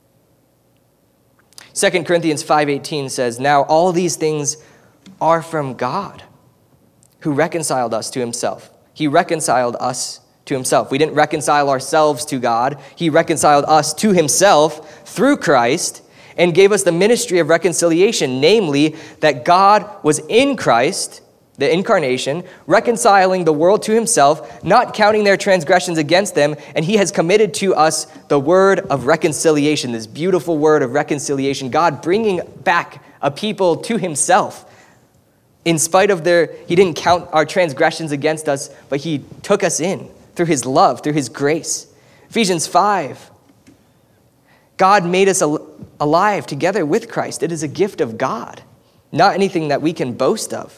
Second Corinthians five eighteen says, now all these things are from God, who reconciled us to himself. He reconciled us to himself. We didn't reconcile ourselves to God. He reconciled us to himself through Christ and gave us the ministry of reconciliation, namely that God was in Christ, the incarnation, reconciling the world to himself, not counting their transgressions against them, and he has committed to us the word of reconciliation, this beautiful word of reconciliation, God bringing back a people to himself. In spite of their, he didn't count our transgressions against us, but he took us in through his love, through his grace. Ephesians five, God made us al- alive together with Christ. It is a gift of God, not anything that we can boast of.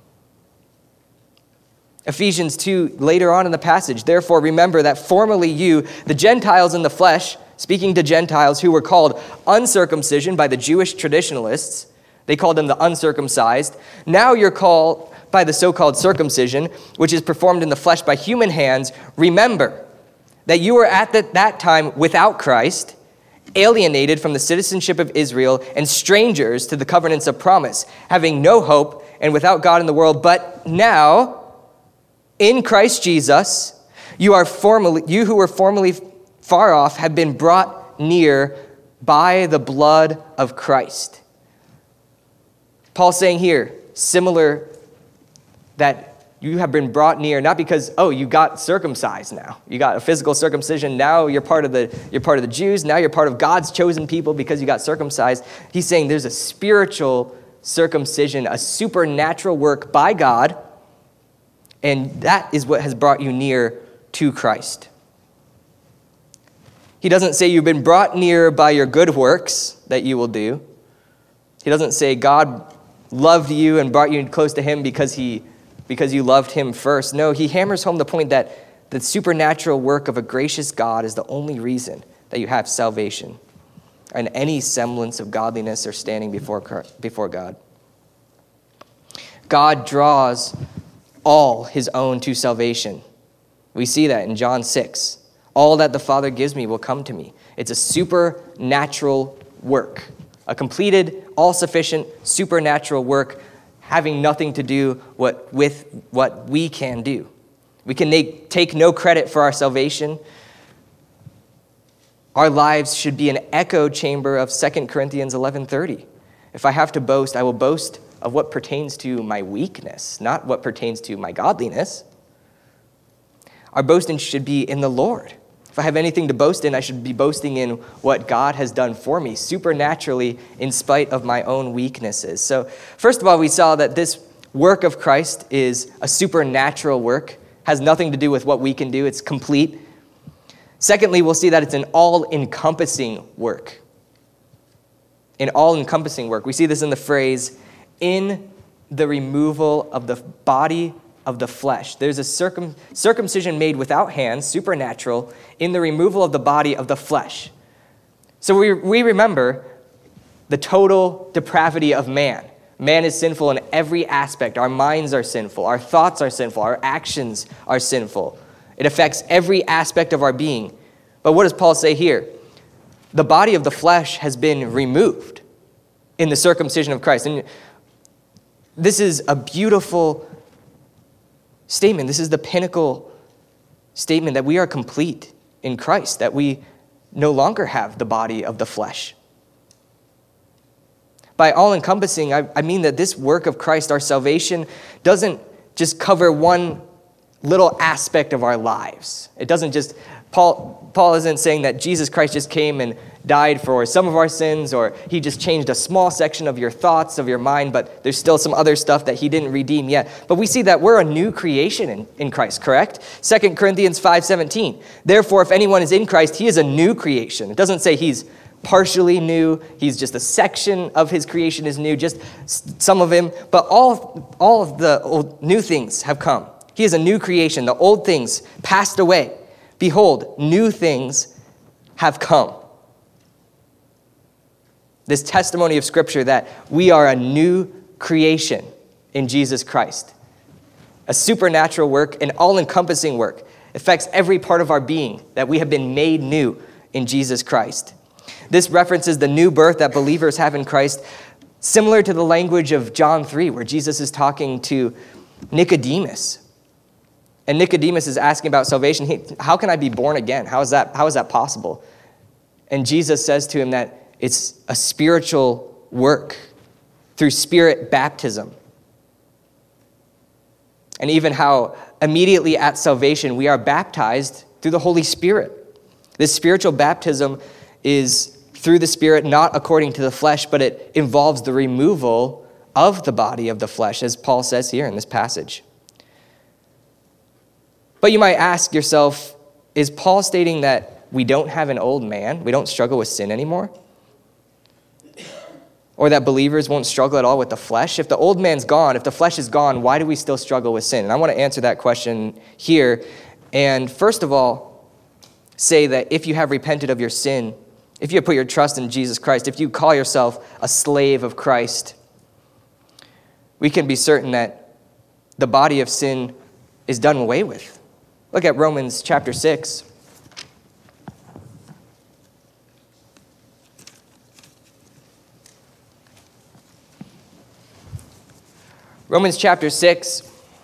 Ephesians two, later on in the passage, therefore remember that formerly you, the Gentiles in the flesh, speaking to Gentiles who were called uncircumcision by the Jewish traditionalists, they called them the uncircumcised. Now you're called by the so-called circumcision, which is performed in the flesh by human hands. Remember that you were at the, that time without Christ, alienated from the citizenship of Israel and strangers to the covenants of promise, having no hope and without God in the world. But now, in Christ Jesus, you are formerly, you who were formerly far off have been brought near by the blood of Christ. Paul's saying here, similar, that you have been brought near, not because, oh, you got circumcised now. You got a physical circumcision. Now you're part of the, you're part of the Jews. Now you're part of God's chosen people because you got circumcised. He's saying there's a spiritual circumcision, a supernatural work by God, and that is what has brought you near to Christ. He doesn't say you've been brought near by your good works that you will do. He doesn't say God loved you and brought you close to him because he because you loved him first. No, he hammers home the point that the supernatural work of a gracious God is the only reason that you have salvation and any semblance of godliness or standing before, before God. God draws all his own to salvation. We see that in John six. All that the Father gives me will come to me. It's a supernatural work, a completed, all-sufficient, supernatural work having nothing to do what, with what we can do. We can make, take no credit for our salvation. Our lives should be an echo chamber of Second Corinthians eleven thirty. If I have to boast, I will boast of what pertains to my weakness, not what pertains to my godliness. Our boasting should be in the Lord. If I have anything to boast in, I should be boasting in what God has done for me, supernaturally, in spite of my own weaknesses. So, first of all, we saw that this work of Christ is a supernatural work, has nothing to do with what we can do, it's complete. Secondly, we'll see that it's an all-encompassing work. An all-encompassing work. We see this in the phrase, in the removal of the body of the flesh. There's a circum, circumcision made without hands, supernatural, in the removal of the body of the flesh. So we, we remember the total depravity of man. Man is sinful in every aspect. Our minds are sinful. Our thoughts are sinful. Our actions are sinful. It affects every aspect of our being. But what does Paul say here? The body of the flesh has been removed in the circumcision of Christ. And this is a beautiful statement. This is the pinnacle statement that we are complete in Christ, that we no longer have the body of the flesh. By all-encompassing, I, I mean that this work of Christ, our salvation, doesn't just cover one little aspect of our lives. It doesn't just, Paul, Paul isn't saying that Jesus Christ just came and died for some of our sins, or he just changed a small section of your thoughts, of your mind, but there's still some other stuff that he didn't redeem yet. But we see that we're a new creation in, in Christ, correct? Second Corinthians five seventeen. Therefore, if anyone is in Christ, he is a new creation. It doesn't say he's partially new, he's just a section of his creation is new, just some of him, but all, all of the old, new things have come. He is a new creation. The old things passed away. Behold, new things have come. This testimony of Scripture that we are a new creation in Jesus Christ. A supernatural work, an all-encompassing work. Affects every part of our being, that we have been made new in Jesus Christ. This references the new birth that believers have in Christ, similar to the language of John three, where Jesus is talking to Nicodemus. And Nicodemus is asking about salvation. He, how can I be born again? How is that, how is that possible? And Jesus says to him that it's a spiritual work through spirit baptism. And even how immediately at salvation we are baptized through the Holy Spirit. This spiritual baptism is through the Spirit, not according to the flesh, but it involves the removal of the body of the flesh, as Paul says here in this passage. But you might ask yourself, is Paul stating that we don't have an old man? We don't struggle with sin anymore? Or that believers won't struggle at all with the flesh? If the old man's gone, if the flesh is gone, why do we still struggle with sin? And I want to answer that question here. And first of all, say that if you have repented of your sin, if you have put your trust in Jesus Christ, if you call yourself a slave of Christ, we can be certain that the body of sin is done away with. Look at Romans chapter six. Romans chapter six,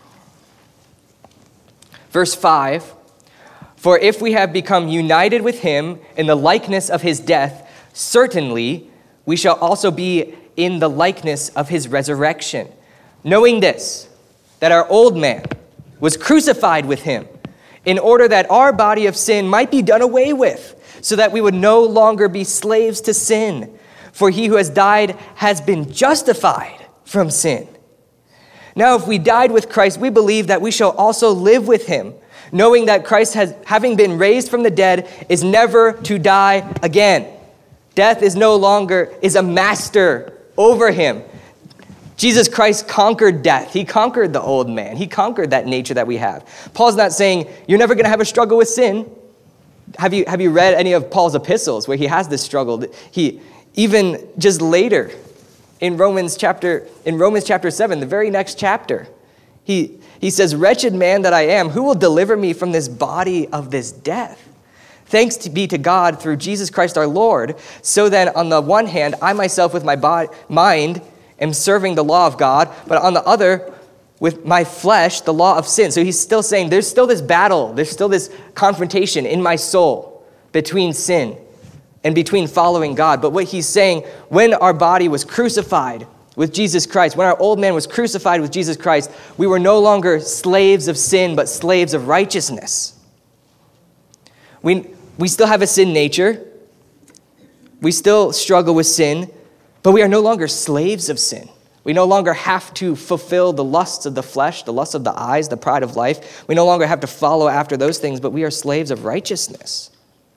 verse five. For if we have become united with him in the likeness of his death, certainly we shall also be in the likeness of his resurrection. Knowing this, that our old man was crucified with him, in order that our body of sin might be done away with, so that we would no longer be slaves to sin. For he who has died has been justified from sin. Now, if we died with Christ, we believe that we shall also live with him, knowing that Christ, has, having been raised from the dead, is never to die again. Death is no longer, is a master over him. Jesus Christ conquered death. He conquered the old man. He conquered that nature that we have. Paul's not saying you're never going to have a struggle with sin. Have you, have you read any of Paul's epistles where he has this struggle? He, even just later in Romans chapter, in Romans chapter seven, the very next chapter, he, he says, "Wretched man that I am, who will deliver me from this body of this death? Thanks to be to God through Jesus Christ our Lord. So then, on the one hand, I myself with my body, mind am serving the law of God, but on the other, with my flesh, the law of sin." So he's still saying there's still this battle, there's still this confrontation in my soul between sin and between following God. But what he's saying, when our body was crucified with Jesus Christ, when our old man was crucified with Jesus Christ, we were no longer slaves of sin, but slaves of righteousness. We, we still have a sin nature. We still struggle with sin, but we are no longer slaves of sin. We no longer have to fulfill the lusts of the flesh, the lusts of the eyes, the pride of life. We no longer have to follow after those things, but we are slaves of righteousness.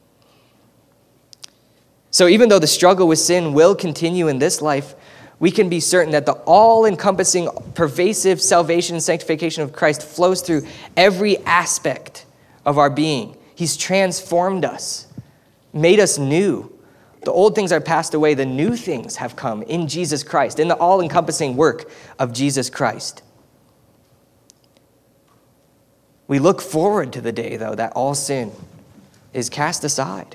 So even though the struggle with sin will continue in this life, we can be certain that the all-encompassing, pervasive salvation and sanctification of Christ flows through every aspect of our being. He's transformed us, made us new. The old things are passed away, the new things have come in Jesus Christ, in the all-encompassing work of Jesus Christ. We look forward to the day, though, that all sin is cast aside.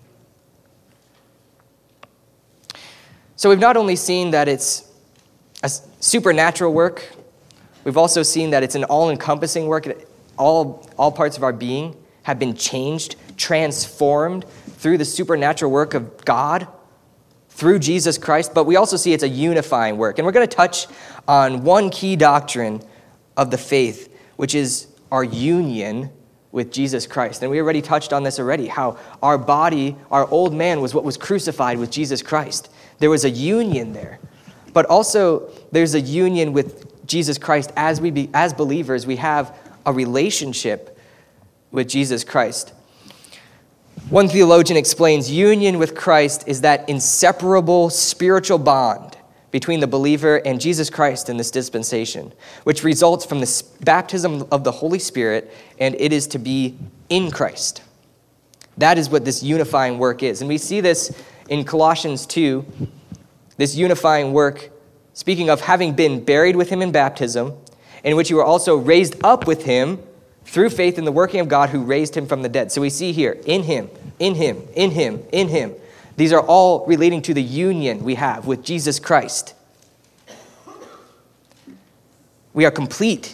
So we've not only seen that it's a supernatural work, we've also seen that it's an all-encompassing work. All, all parts of our being have been changed, transformed through the supernatural work of God, through Jesus Christ. But we also see it's a unifying work. And we're going to touch on one key doctrine of the faith, which is our union with Jesus Christ. And we already touched on this already, how our body, our old man, was what was crucified with Jesus Christ. There was a union there. But also, there's a union with Jesus Christ. As we be, as believers, we have a relationship with Jesus Christ. One theologian explains, union with Christ is that inseparable spiritual bond between the believer and Jesus Christ in this dispensation, which results from the baptism of the Holy Spirit, and it is to be in Christ. That is what this unifying work is. And we see this in Colossians two, this unifying work, speaking of having been buried with him in baptism, in which you were also raised up with him through faith in the working of God who raised him from the dead. So we see here, in him, in him, in him, in him. These are all relating to the union we have with Jesus Christ. We are complete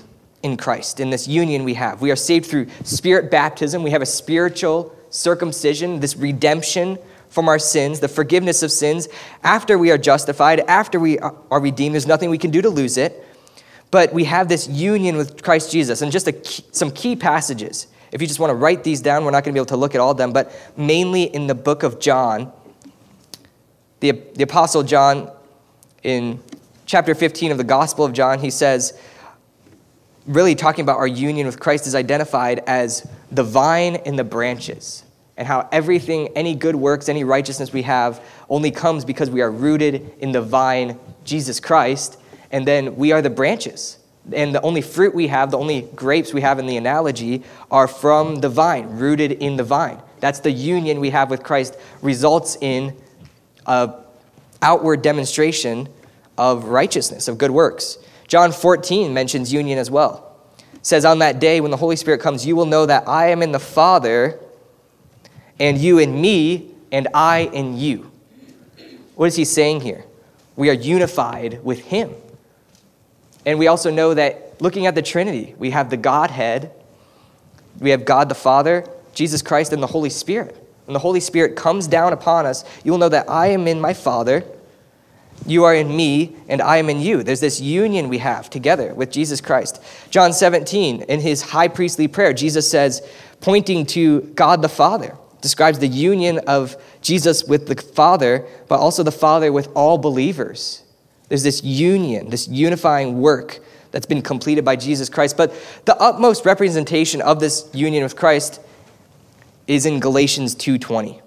in Christ, in this union we have. We are saved through spirit baptism. We have a spiritual circumcision, this redemption from our sins, the forgiveness of sins. After we are justified, after we are redeemed, there's nothing we can do to lose it. But we have this union with Christ Jesus. And just a key, some key passages. If you just want to write these down, we're not going to be able to look at all of them, but mainly in the book of John, the, the Apostle John, in chapter fifteen of the Gospel of John, he says, really talking about our union with Christ, is identified as the vine and the branches, and how everything, any good works, any righteousness we have only comes because we are rooted in the vine, Jesus Christ, and then we are the branches. And the only fruit we have, the only grapes we have in the analogy, are from the vine, rooted in the vine. That's the union we have with Christ, results in an outward demonstration of righteousness, of good works. John fourteen mentions union as well. It says, on that day when the Holy Spirit comes, you will know that I am in the Father, and you in me, and I in you. What is he saying here? We are unified with him. And we also know that looking at the Trinity, we have the Godhead, we have God the Father, Jesus Christ, and the Holy Spirit. When the Holy Spirit comes down upon us, you will know that I am in my Father, you are in me, and I am in you. There's this union we have together with Jesus Christ. John seventeen, in his high priestly prayer, Jesus says, pointing to God the Father, describes the union of Jesus with the Father, but also the Father with all believers. There's this union, this unifying work that's been completed by Jesus Christ. But the utmost representation of this union with Christ is in Galatians two twenty.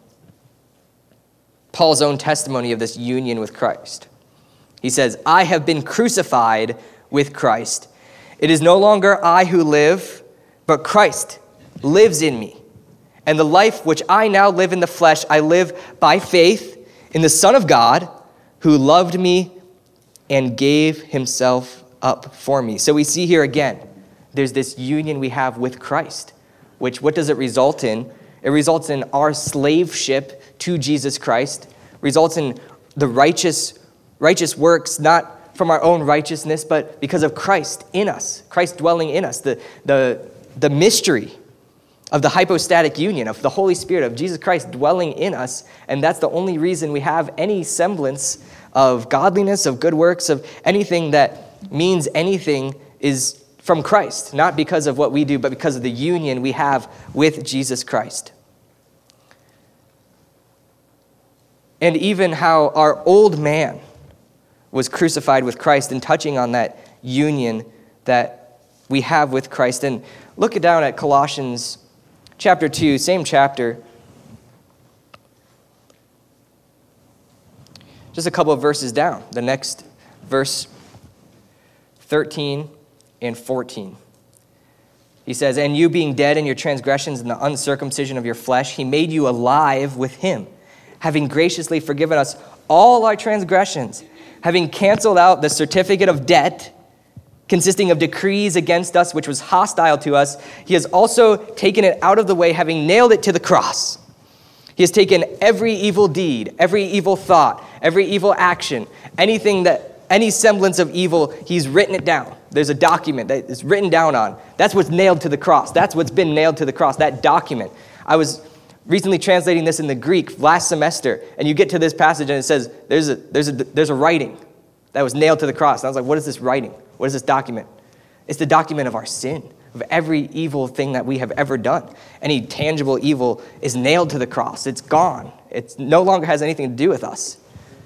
Paul's own testimony of this union with Christ. He says, I have been crucified with Christ. It is no longer I who live, but Christ lives in me. And the life which I now live in the flesh, I live by faith in the Son of God, who loved me and gave himself up for me. So we see here again, there's this union we have with Christ, which what does it result in? It results in our slaveship to Jesus Christ, results in the righteous, righteous works, not from our own righteousness, but because of Christ in us, Christ dwelling in us, the, the, the mystery of the hypostatic union, of the Holy Spirit, of Jesus Christ dwelling in us, and that's the only reason we have any semblance of godliness, of good works, of anything that means anything is from Christ, not because of what we do, but because of the union we have with Jesus Christ. And even how our old man was crucified with Christ, and touching on that union that we have with Christ. And look down at Colossians chapter two, same chapter. Just a couple of verses down, the next verse thirteen and fourteen. He says, and you being dead in your transgressions and the uncircumcision of your flesh, he made you alive with him, having graciously forgiven us all our transgressions, having canceled out the certificate of debt consisting of decrees against us, which was hostile to us. He has also taken it out of the way, having nailed it to the cross. He has taken every evil deed, every evil thought, every evil action, anything that, any semblance of evil, he's written it down. There's a document that is written down on. That's what's nailed to the cross. That's what's been nailed to the cross, that document. I was recently translating this in the Greek last semester, and you get to this passage and it says, there's a, there's a, there's a writing that was nailed to the cross. And I was like, what is this writing? What is this document? It's the document of our sin, of every evil thing that we have ever done. Any tangible evil is nailed to the cross. It's gone. It no longer has anything to do with us.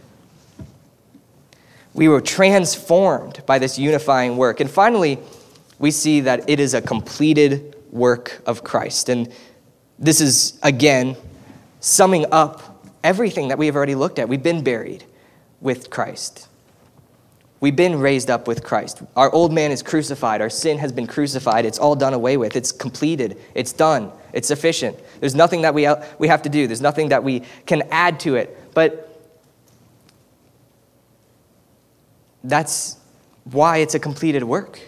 We were transformed by this unifying work. And finally, we see that it is a completed work of Christ. And this is, again, summing up everything that we have already looked at. We've been buried with Christ. We've been raised up with Christ. Our old man is crucified. Our sin has been crucified. It's all done away with. It's completed. It's done. It's sufficient. There's nothing that we we have to do. There's nothing that we can add to it. But that's why it's a completed work.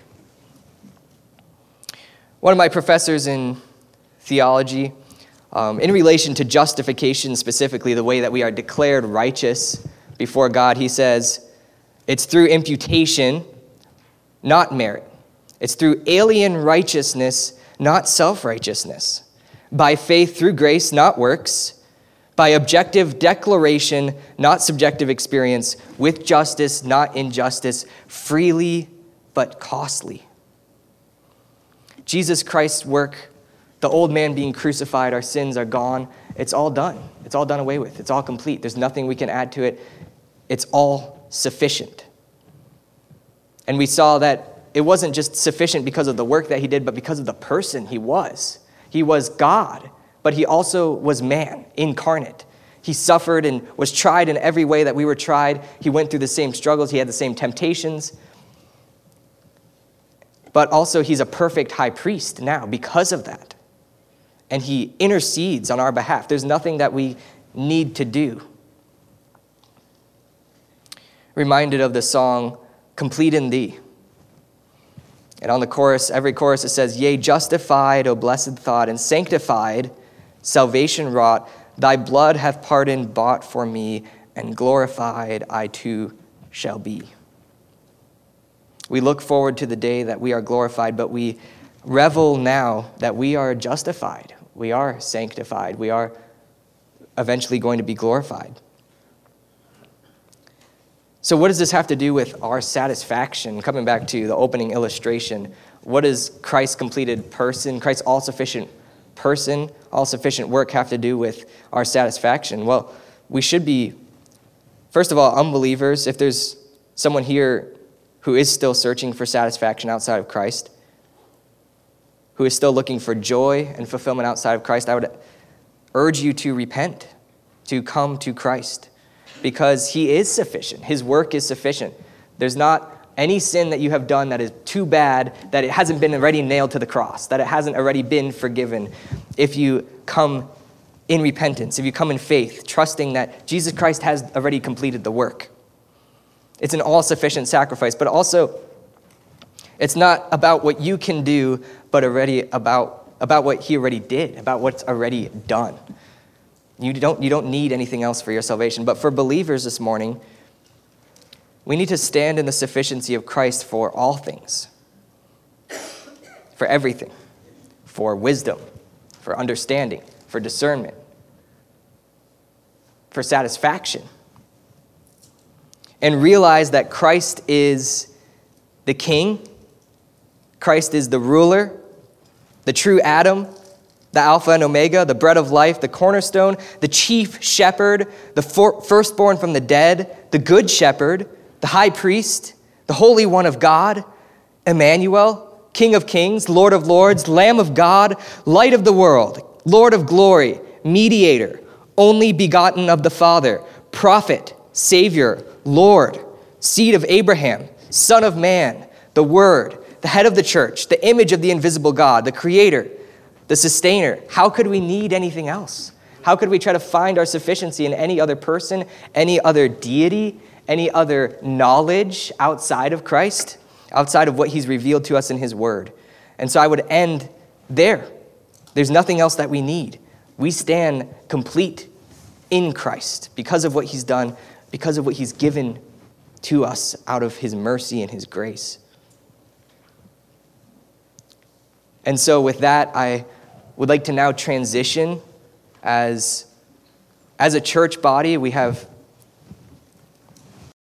One of my professors in theology, um, in relation to justification specifically, the way that we are declared righteous before God, he says, it's through imputation, not merit. It's through alien righteousness, not self-righteousness. By faith through grace, not works. By objective declaration, not subjective experience. With justice, not injustice. Freely, but costly. Jesus Christ's work, the old man being crucified, our sins are gone. It's all done. It's all done away with. It's all complete. There's nothing we can add to it. It's all sufficient. And we saw that it wasn't just sufficient because of the work that he did, but because of the person he was. He was God, but he also was man, incarnate. He suffered and was tried in every way that we were tried. He went through the same struggles. He had the same temptations. But also he's a perfect high priest now because of that. And he intercedes on our behalf. There's nothing that we need to do. Reminded of the song, Complete in Thee. And on the chorus, every chorus it says, Yea, justified, O blessed thought, and sanctified, salvation wrought, thy blood hath pardon bought for me, and glorified I too shall be. We look forward to the day that we are glorified, but we revel now that we are justified. We are sanctified. We are eventually going to be glorified. So what does this have to do with our satisfaction? Coming back to the opening illustration, what does Christ's completed person, Christ's all-sufficient person, all-sufficient work have to do with our satisfaction? Well, we should be, first of all, unbelievers. If there's someone here who is still searching for satisfaction outside of Christ, who is still looking for joy and fulfillment outside of Christ, I would urge you to repent, to come to Christ. Because he is sufficient. His work is sufficient. There's not any sin that you have done that is too bad that it hasn't been already nailed to the cross, that it hasn't already been forgiven. If you come in repentance, if you come in faith, trusting that Jesus Christ has already completed the work. It's an all-sufficient sacrifice, but also it's not about what you can do, but already about, about what he already did, about what's already done. You don't, you don't need anything else for your salvation. But for believers this morning, we need to stand in the sufficiency of Christ for all things, for everything, for wisdom, for understanding, for discernment, for satisfaction. And realize that Christ is the King, Christ is the ruler, the true Adam, the Alpha and Omega, the bread of life, the cornerstone, the chief shepherd, the for- firstborn from the dead, the good shepherd, the high priest, the Holy One of God, Emmanuel, King of kings, Lord of lords, Lamb of God, light of the world, Lord of glory, mediator, only begotten of the Father, prophet, Savior, Lord, seed of Abraham, Son of Man, the Word, the head of the church, the image of the invisible God, the Creator, the sustainer. How could we need anything else? How could we try to find our sufficiency in any other person, any other deity, any other knowledge outside of Christ, outside of what he's revealed to us in his word? And so I would end there. There's nothing else that we need. We stand complete in Christ because of what he's done, because of what he's given to us out of his mercy and his grace. And so with that, I would like to now transition as, as a church body. We have